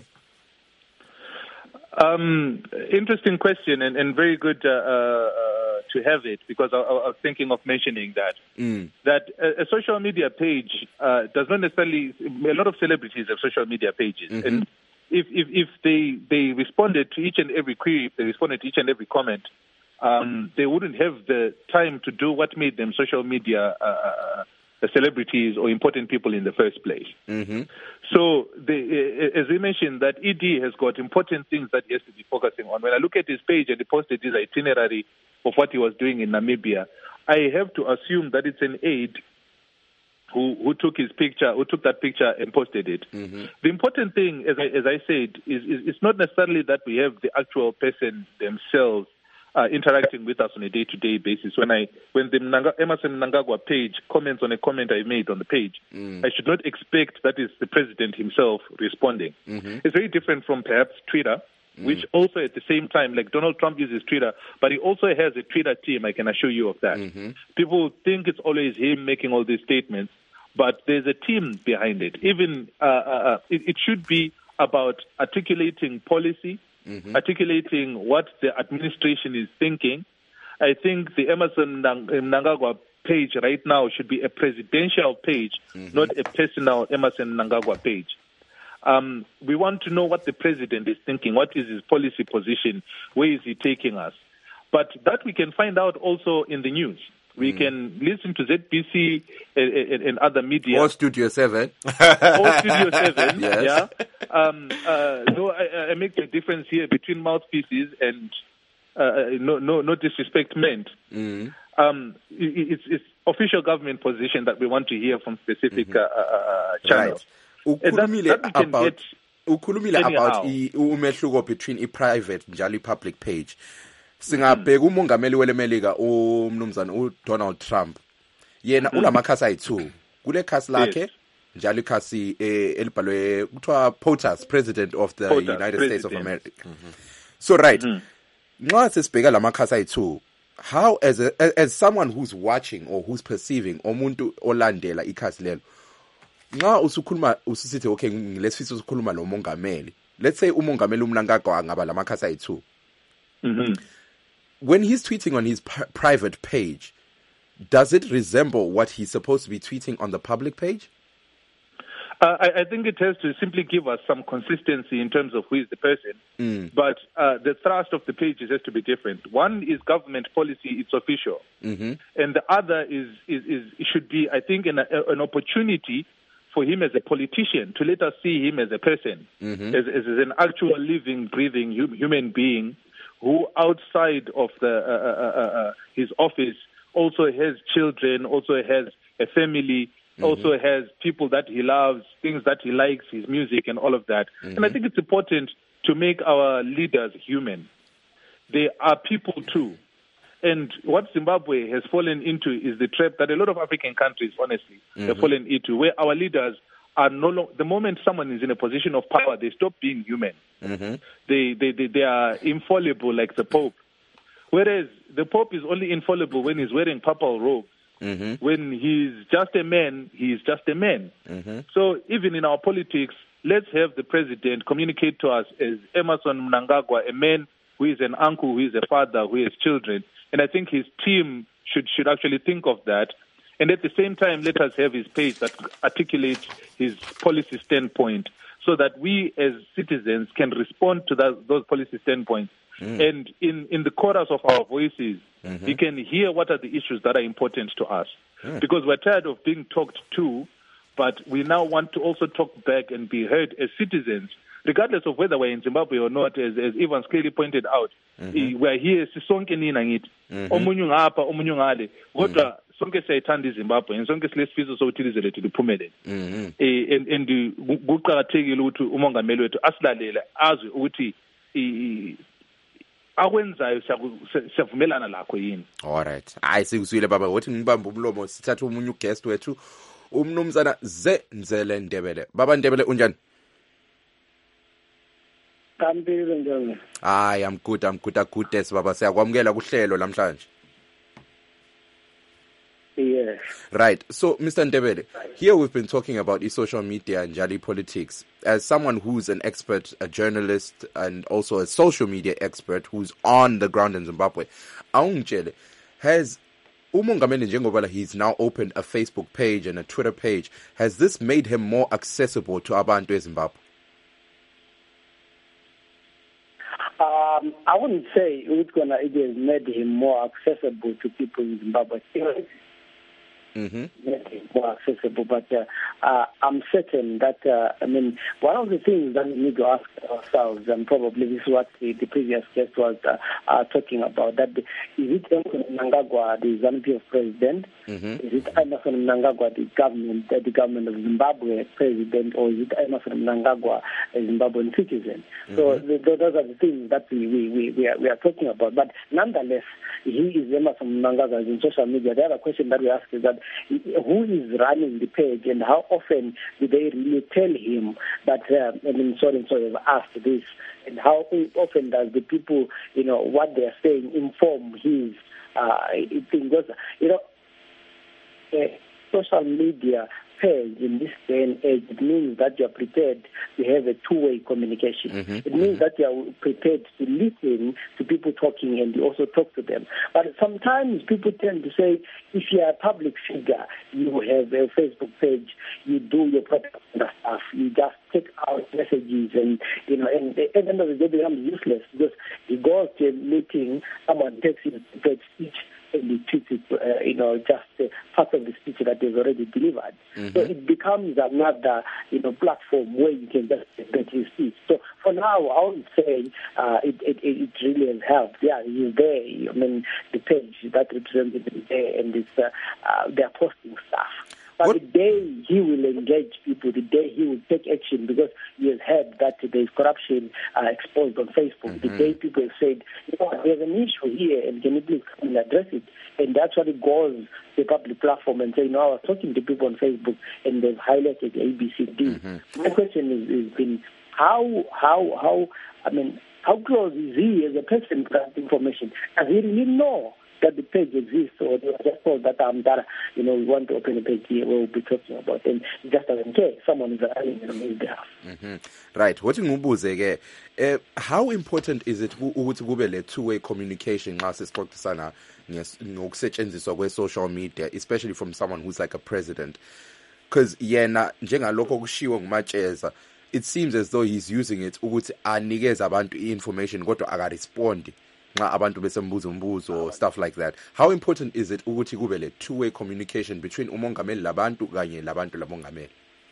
Interesting question and very good to have it, because I was thinking of mentioning that that a social media page does not necessarily. A lot of celebrities have social media pages, and if they responded to each and every query, if they responded to each and every comment, they wouldn't have the time to do what made them social media celebrities or important people in the first place. So, as we mentioned, that ED has got important things that he has to be focusing on. When I look at his page and he posted his itinerary of what he was doing in Namibia, I have to assume that it's an aide who took his picture, who took that picture and posted it. The important thing, as I said, is it's not necessarily that we have the actual person themselves interacting with us on a day-to-day basis. When the Emmerson Mnangagwa page comments on a comment I made on the page, I should not expect that is the president himself responding. It's very different from perhaps Twitter, which also at the same time, like Donald Trump uses Twitter, but he also has a Twitter team, I can assure you of that. People think it's always him making all these statements, but there's a team behind it. Even it should be about articulating policy, articulating what the administration is thinking. I think the Emerson Mnangagwa page right now should be a presidential page, not a personal Emerson Mnangagwa page. We want to know what the president is thinking, what is his policy position, where is he taking us. But that we can find out also in the news. We can listen to ZBC and other media. Or Studio 7. Or Studio 7, yes. No, I make the difference here between mouthpieces and no disrespect meant. It's official government position that we want to hear from specific channels. Right. Ukhulumile about umehluko between i-private njalo i-public page. Singabheka umongameli welemelika umnumzana uDonald Trump. Yena ulamakhasi ayi2. Kule khasi lakhe njalo ikhasi elibhalwe kuthiwa POTUS, President of the United States of America. So right. Nxa sesibheka lamakhasi ayi2, how as someone who's watching or who's perceiving umuntu olandela ikhasi lelo, nxa usukhuluma ususithi okay lesifisa ukukhuluma lo mongameli, let's say umongameli uMnangagwa ngaba lamakhasi ayi2, when he's tweeting on his private page, does it resemble what he's supposed to be tweeting on the public page? I think it has to simply give us some consistency in terms of who is the person. But the thrust of the pages has to be different. One is government policy; it's official, and the other is should be, I think, an opportunity for him as a politician to let us see him as a person, as an actual living, breathing human being who, outside of his office, also has children, also has a family. Also has people that he loves, things that he likes, his music and all of that. And I think it's important to make our leaders human. They are people too. And what Zimbabwe has fallen into is the trap that a lot of African countries, honestly, have fallen into, where our leaders are no longer, the moment someone is in a position of power, they stop being human. They are infallible like the Pope. Whereas the Pope is only infallible when he's wearing purple robes. When he's just a man, he's just a man. So even in our politics, let's have the president communicate to us as Emerson Mnangagwa, a man who is an uncle, who is a father, who has children. And I think his team should actually think of that. And at the same time, let us have his page that articulates his policy standpoint so that we as citizens can respond to those policy standpoints. And in the chorus of our voices, we can hear what are the issues that are important to us. Because we're tired of being talked to, but we now want to also talk back and be heard as citizens, regardless of whether we're in Zimbabwe or not, as Evans clearly pointed out. We're here, sisonke nina ngithi. Omunye ngapha, omunye ngale. Kodwa sonke siyayithanda iZimbabwe, and sonke silesifiso sokuthi ilizwe lethu liphumelele. And kuqakathekile ukuthi umongameli wethu asilalele azwe ukuthi akwenzayo siyavumelana lakho yini. Alright. Hayi sikuzwile baba, wothi ngibamba umlomo sithatha umunye uguest wethu umnumzana Zenzele Ndebele. Baba Ndebele unjani? Kampilo njalo. Hayi I'm good baba, siyakwamukela kuhlelo namhlanje. Yes. Right. So, Mr. Ndebele, here we've been talking about social media and Jali politics. As someone who's an expert, a journalist, and also a social media expert who's on the ground in Zimbabwe, has umongameli njengoba he's now opened a Facebook page and a Twitter page, has this made him more accessible to abantu in Zimbabwe? I wouldn't say it has made him more accessible to people in Zimbabwe. More accessible, but I'm certain that one of the things that we need to ask ourselves, and probably this is what the previous guest was talking about, that is it Emerson Mnangagwa, the ZANU-PF president? Is it Emerson Mnangagwa, the government of Zimbabwe president, or is it Emerson Mnangagwa, a Zimbabwean citizen? So those are the things that we are talking about. But nonetheless, he is Emerson Mnangagwa in social media. The other question that we ask is that who is running the page, and how often do they really tell him that so-and-so have asked this, and how often does the people, what they are saying inform his thing? Because, social media page in this day and age, it means that you are prepared to have a two-way communication. It means that you are prepared to listen to people talking and you also talk to them. But sometimes people tend to say, if you are a public figure, you have a Facebook page, you do your propaganda stuff, you just take out messages and, and at the end of the day, it becomes useless because you go to a meeting, someone takes his speech and he tweets it, just part of the speech that they've already delivered. So it becomes another, platform where you can just get your speech. So for now, I would say it really has helped. Yeah, he's there. I mean, the page that represents him is there, and it's they're posting stuff. But the day he will engage people, the day he will take action, because he has heard that there is corruption exposed on Facebook, the day people have said, there's an issue here, and can you please come and address it? And that's what it goes to a public platform and say, I was talking to people on Facebook, and they've highlighted ABCD. My question is been, how close is he as a person to that information? Does he really know that the page exists, or they just told that we want to open a page here where we'll be talking about, and he just doesn't care. Someone is running on his behalf. Right. What ngibuze ke, how important is it ukuthi kube le two-way communication nxa sesixoxisana ngokusetshenziswa kwe-social media, especially from someone who's like a president? Because yena njengalokho kushiwo nguMatsheza, it seems as though he's using it ukuthi anikeze abantu i-information kodwa akarespondi nxa abantu besembuza umbuzo, stuff like that. How important is it ukuthi kube le two-way communication between umongameli labantu kanye labantu labongameli?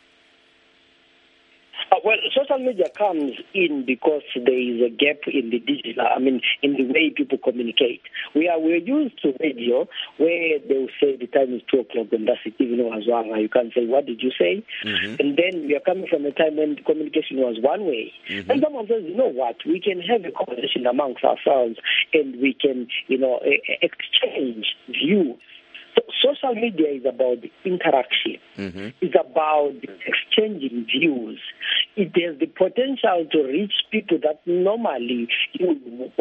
Well, social media comes in because there is a gap in the digital, in the way people communicate. We're used to radio where they will say the time is 2 o'clock and that's it, even though you can't say, what did you say? And then we are coming from a time when communication was one way. And someone says, you know what, we can have a conversation amongst ourselves and we can, exchange views. So social media is about the interaction. It's about exchanging views. It has the potential to reach people that normally you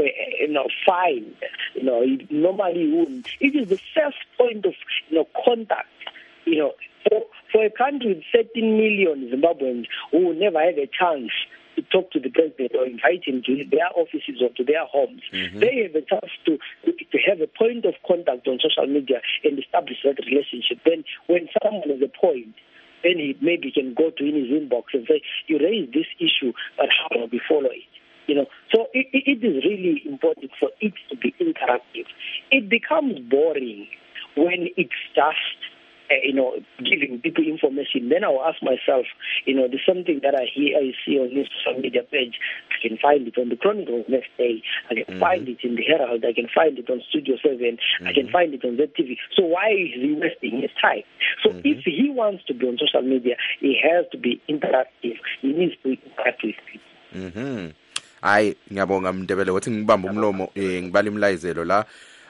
find. Normally you wouldn't. It is the first point of contact. For a country with 13 million Zimbabweans who will never have a chance to talk to the president or invite him to their offices or to their homes. They have a chance to have a point of contact on social media and establish that relationship. Then when someone has a point, then he maybe can go to in his inbox and say, you raised this issue, but how do we follow it? So it is really important for it to be interactive. It becomes boring when it's just giving people information. Then I'll ask myself, there's something that I see on this social media page. I can find it on the Chronicle next day. I can find it in the Herald. I can find it on Studio 7. I can find it on ZTV. So why is he wasting his time? So if he wants to be on social media, he has to be interactive. He needs to interact with people. Hayi, ngiyabonga Mndebele wathi ngibamba umlomo ngibala imlayizelo la.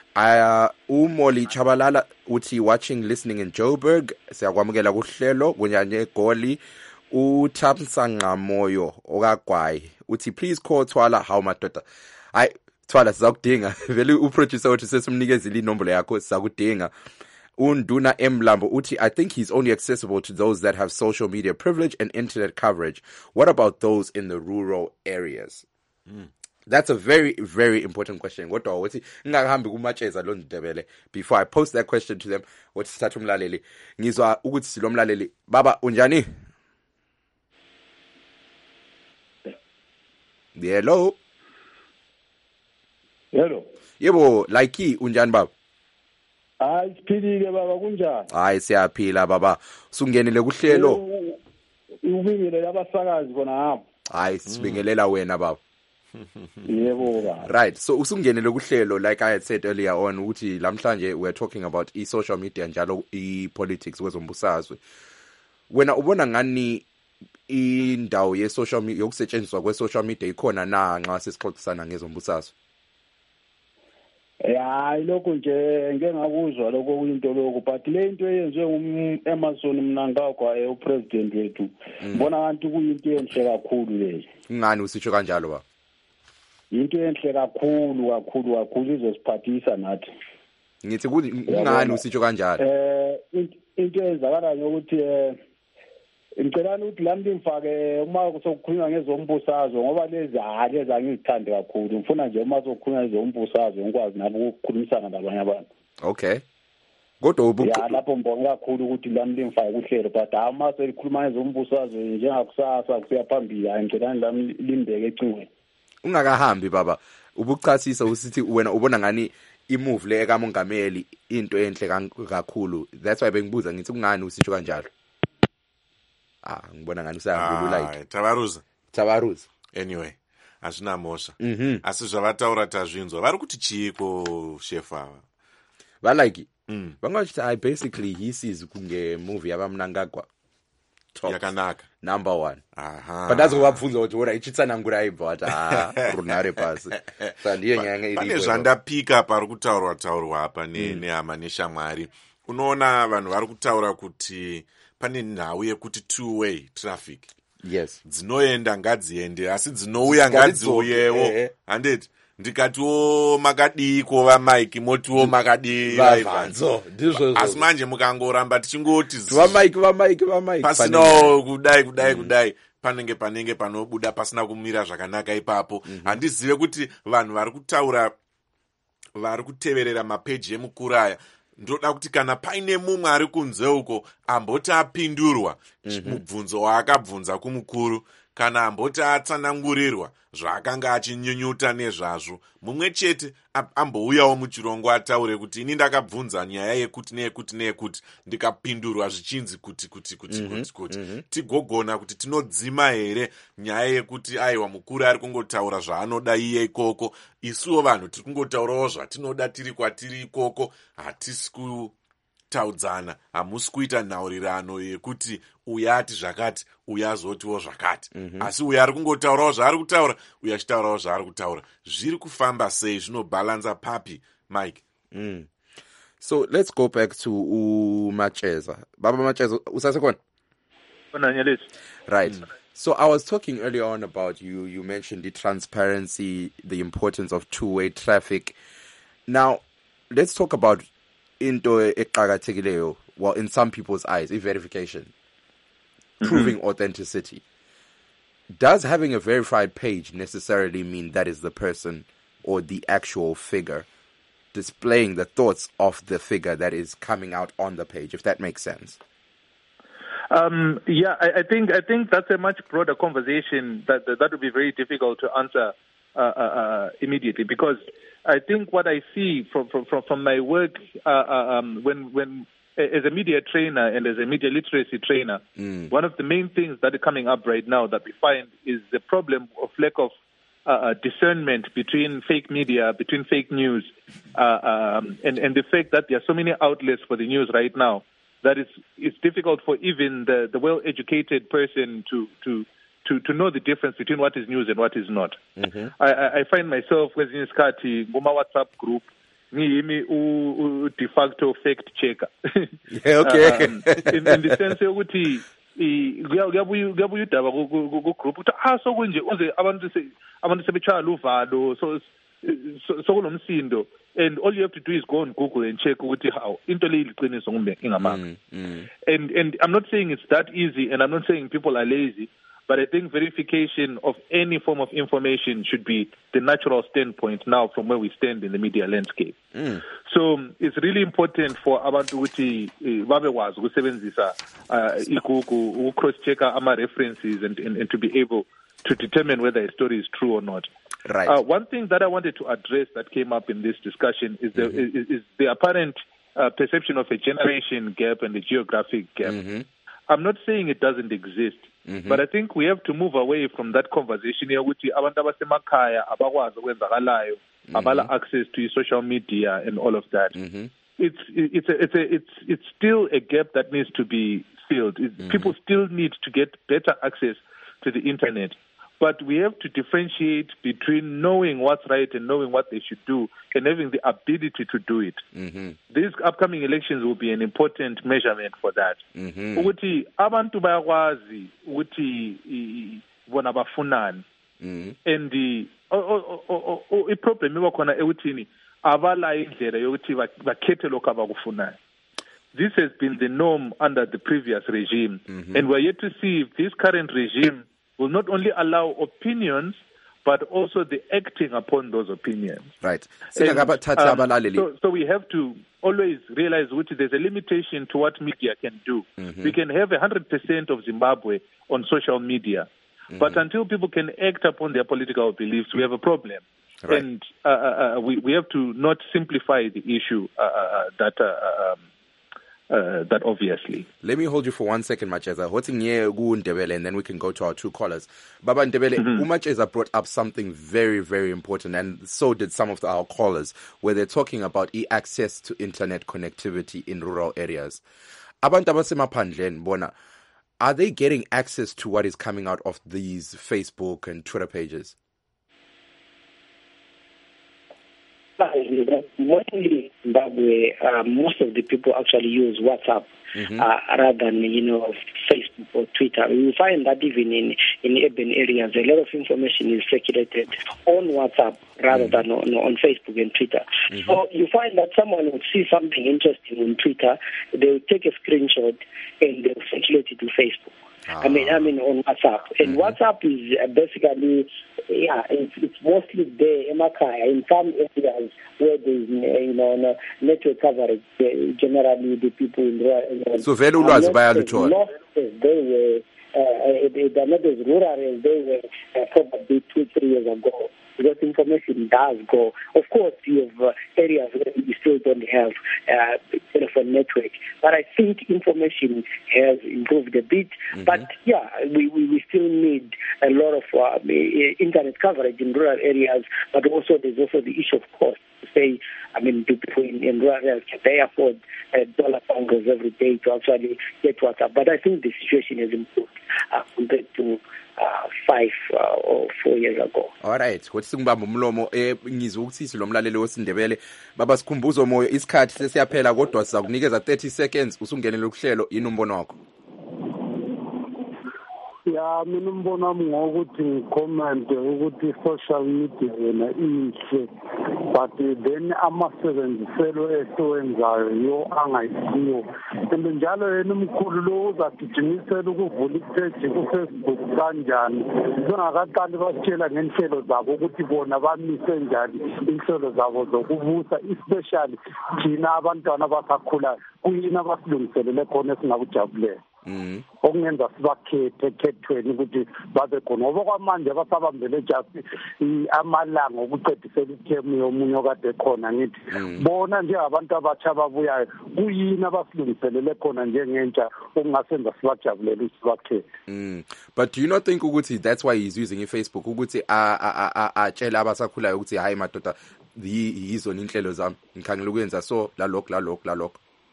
Umoli Chabalala uthi watching listening in Joburg, siyakwamukela kuhlelo kunyanye egoli. Uthamsanqa Moyo okagwayi uthi please call Thwala how madoda. Hayi Thwala sizakudinga vele uproducer uthi sesimnikezile inombolo yakho sizakudinga. Unduna Mlambo uthi I think he's only accessible to those that have social media privilege and internet coverage. What about those in the rural areas? That's a very, very important question. What do I say? Ngingahambi kuMatsheza lo Ndebele. Before I post that question to them, what sithatha umlaleli. Ngizwa ukuthi silo mlaleli. Baba unjani? Hello. Hello. Yebo, like unjani baba? Hayi siphilile baba kunjani? Hayi siyaphila baba. Sungenele kuhlelo. Ubingele labasakazi bona hapo. Hayi sibingelela wena baba. Yebo. Right, so usungenele kuhlelo like I had said earlier on ukuthi lamhlanje we're talking about social media njalo politics kwezombusazwe. Wena ubona ngani indawo ye social media yokusetshenziswa kwe social media ikhona na nxa sesixoxisana ngezombusazwe? Hayi lokho nje ngeke ngakuzwa lokho kuyinto lokho, but le into eyenziwe ngumEmmerson Mnangagwa upresident wethu ngibona kanti kuyinto enhle kakhulu leyo. Ngani usitsho kanjalo ba? Into enhle kakhulu izosiphathisa nathi. ngithi kungani usitsho kanjalo into eyenzakalayo ukuthi ngicela ukuthi lami ngifake uma sokukhulunywa ngezombusazwe ngoba lezi angizithandi kakhulu ngifuna nje uma sokukhulunywa ngezombusazwe ngikwazi nabo ukukhulumisana nabanye abantu okay kodwa lapho ngibonga kakhulu ukuthi lami ngifake kuhlelo but uma selikhuluma ngezombusazwe njengakusasa kusiya phambili ngicela lami limbeke ecingweni ungakahambi baba ubuchasisa usithi wena ubona ngani imove le ekamongameli into enhle kakhulu that's why bengibuza ngithi kungani usitsho kanjalo ngibona ngani usayangulula tabaruza anyway azvina mosha asi zvavataura tazvinzwa vari kuti chiiko chef ava valike vangachiti I basically he sees kunge movie yavamnangagwa yakanaka number 1 but that's wabvunza kuti ora ichitsanangura aibva ati runare pasi sandiyo nyaya iri pane zvandapika pari taurwa apa nehama neshamwari unoona vanhu vari kutaura kuti pane nhau yekuti two-way traffic yes dzinoenda ngadziende asi dzinouya ngadziuyewo handeti ndikatiwo makadiko vamike motiwo makadii vavanzo asi manje mukangoramba tichingoti vamike pasinawo kudai panenge panobuda pasina kumira zvakanaka ipapo handizive kuti vanhu vari kutaura vari kuteverera mapeji emukuru aya ndoda kuti kana paine mumwe ari kunze uko amboti apindurwa mubvunzo waakabvunza kumukuru kana amboti atsanangurirwa zvaakanga achinyunyuta nezvazvo mumwe chete ambouyawo muchirongo ataure kuti ini ndakabvunza nyaya yekuti neyekuti ndikapindurwa zvichinzi kuti tigogona kuti tinodzima here nyaya yekuti aiwa mukuru ari kungotaura zvaanoda iye ikoko isuwo vanhu tiri kungotaurawo zvatinoda tiri kwatiri ikoko hatisi kutaudzana hamusi kuita nhaurirano yekuti uya ati zvakati uya azotiwo zvakati asi uya ari kungotaurawo zvaari kutaura uya achitaurawo zvaari kutaura zviri kufamba sei zvinobhalanza papi Mike so let's go back to Macheza. Baba Macheza usasekhona right so I was talking earlier on about you mentioned the transparency, the importance of two-way traffic. Now let's talk about into eqhakathekileyo, well, in some people's eyes, verification, proving authenticity. Does having a verified page necessarily mean that is the person or the actual figure displaying the thoughts of the figure that is coming out on the page, if that makes sense? I think that's a much broader conversation that would be very difficult to answer immediately, because I think what I see from my work when as a media trainer and as a media literacy trainer, one of the main things that are coming up right now that we find is the problem of lack of discernment between fake media, between fake news, and the fact that there are so many outlets for the news right now that it's difficult for even the well-educated person to know the difference between what is news and what is not. I find myself kwezinye isikhathi kuma WhatsApp group ngiyimi de facto fact checker. Okay. In the sense yokuthi kuyabuya udaba ku group ukuthi sokunje uze abantu sebechaya luvalo so kunomsindo, and all you have to do is go on Google and check ukuthi how into le iliqiniso kumbe ingamanga. And I'm not saying it's that easy, and I'm not saying people are lazy, but I think verification of any form of information should be the natural standpoint now from where we stand in the media landscape. So it's really important for abantu ukuthi babekwazi ukusebenzisa iGoogle, cross-checker ama references and to be able to determine whether a story is true or not. Right. One thing that I wanted to address that came up in this discussion is the apparent perception of a generation gap and a geographic gap. I'm not saying it doesn't exist, but I think we have to move away from that conversation here ukuthi abantu abasemakhaya abakwazi okwenzakalayo, abala access to social media and all of that. It's still a gap that needs to be filled. People still need to get better access to the internet. But we have to differentiate between knowing what's right and knowing what they should do and having the ability to do it. These upcoming elections will be an important measurement for that. Ukuthi abantu bayakwazi ukuthi bona bafunani, and the problem ibakhona ekuthini abala indlela yokuthi bakhethe lokho abakufunayo. This has been the norm under the previous regime, and we're yet to see if this current regime will not only allow opinions, but also the acting upon those opinions. Right. So we have to always realize that there's a limitation to what media can do. We can have 100% of Zimbabwe on social media, but until people can act upon their political beliefs, we have a problem. Right. And we have to not simplify the issue that obviously. Let me hold you for 1 second, Macheza. And then we can go to our two callers. Baba Ndebele, Macheza brought up something very, very important, and so did some of our callers, where they're talking about access to internet connectivity in rural areas. Abantu abasemaphandleni bona, are they getting access to what is coming out of these Facebook and Twitter pages? Mostly Zimbabwe, most of the people actually use WhatsApp rather than Facebook or Twitter. You find that even in urban areas, a lot of information is circulated on WhatsApp rather than on Facebook and Twitter. So you find that someone would see something interesting on Twitter, they will take a screenshot and they'll circulate it to Facebook. I mean on WhatsApp. And WhatsApp is basically, it's mostly there in some areas where there's network coverage. Generally, the people in so very lost by the tour. They were not as rural as they were probably 2-3 years ago. Because information does go. Of course, you have areas where you still don't have telephone network. But I think information has improved a bit. But we still need a lot of internet coverage in rural areas. But also, there's also the issue of cost. Say, do people in rural areas, can they afford dollar bundles every day to actually get WhatsApp? But I think the situation has improved compared to 5 or 4 years ago. All right. Singibamba umlomo ngizwe ukuthi silomlaleli wesindebele baba sikhumbuzo moyo isikhathi sesiyaphela kodwa sizakunikeza 30 seconds usungenele ukuhlelo yini umbono wakho? Ya mina umbono wami ngokuthi ngicomment ukuthi social media yena inhle but then amasebenziselo esewenzayo yo angayisiyo and njalo yena umkhulu lo uzagijimisela ukuvula ipage ku-Facebook kanjani bengakaqali basitshela ngenhlelo zabo ukuthi bona bamise njani inhlelo zabo zokubusa especially thina abantwana abasakhulayo kuyini abasilungiselele khona esingakujabulela okungenza sibakhethe ekhethweni ukuthi babe khona ngoba kwamanje abasabambele just amalanga okuqedisela ithemu yomunye okade khona ngithi bona nje abantu abatsha ababuyayo kuyini abasilungiselele khona njengentsha okungasenza sibajabulela sibakhethe. But do you not think ukuthi that's why he's using Facebook ukuthi atshela abasakhulayo ukuthi hayi madoda yizona inhlelo zami ngikhangela ukwenza so lalokho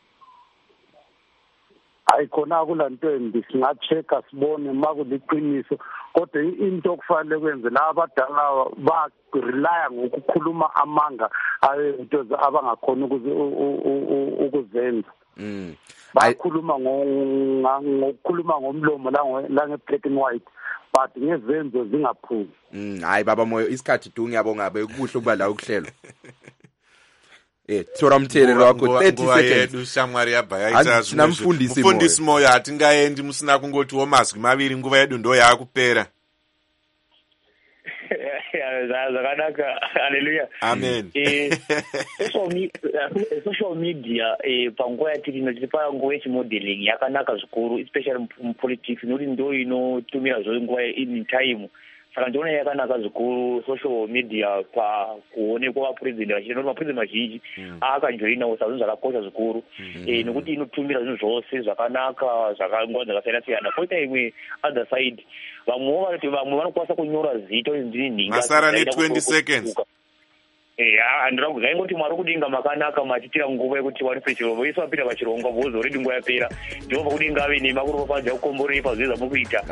ayikhona kulanto embi singachecka sibone makuliqiniso kodwa into okufanele kwenze la abadala ba rely ngokukhuluma amanga into abangakhona ukuzenza bakhuluma ngokukhuluma ngomlomo la nge-black and white but ngezenzo zingaphumi. Hayi baba moyo isikhathi du ngiyabonga bekuhle ukuba la ukuhlelo. Thora mthele lwakho 30 seconds. Shamwari yabhaya mfundisi moyo atingaendi musina kungoti womazwi maviri nguva yedu ndo yakupera. Zakanaka, hallelujah. Amen. Social media panguva yatinotipa nguva yechimodeling yakanaka zvikuru especially politics noti ndo inotumira zvo nguva in time. Saka ndinoona yakanaka zvikuru social media pakuonekwa vapurezidendi vachida noti mapurezidendi mazhinji akajoinawo saka zvinhu zvakakosha zvikuru nekuti inotumira zvinhu zvose zvakanaka nguva dzakasiyana siyana. Koita imwe other side vamwe vanokwanisa kunyora zita ndini nhinga masara ne 20 seconds. Handira kuzaingoti mwari kudinga makanaka machitira nguva yekuti waripe chirombo isu vapinda pachirongwa bhozi already nguva yapera ndinobva kudinga ave nema kuropafadza kukomborei pazviza mukuita.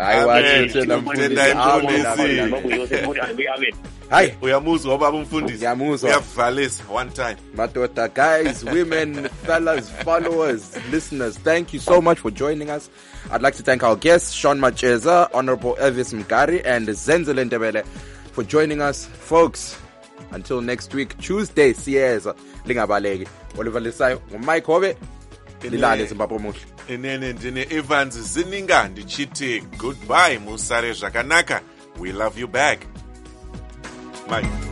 Hai uyamuzwa baba mfundisi uyavalisa one time madota. Guys, women, fellas, followers, listeners, thank you so much for joining us. I'd like to thank our guests Sean Macheza, Honorable Elvis Mgari and Zenzele Ndebele for joining us. Folks, Until next week, Tuesday, siyeza lingabaleki. Oliver Lesayo, Mike Hobe, lilale Zimbabwe muhle. Inene ndine Evans Zininga ndichiti goodbye musare zvakanaka. We love you back. Mike.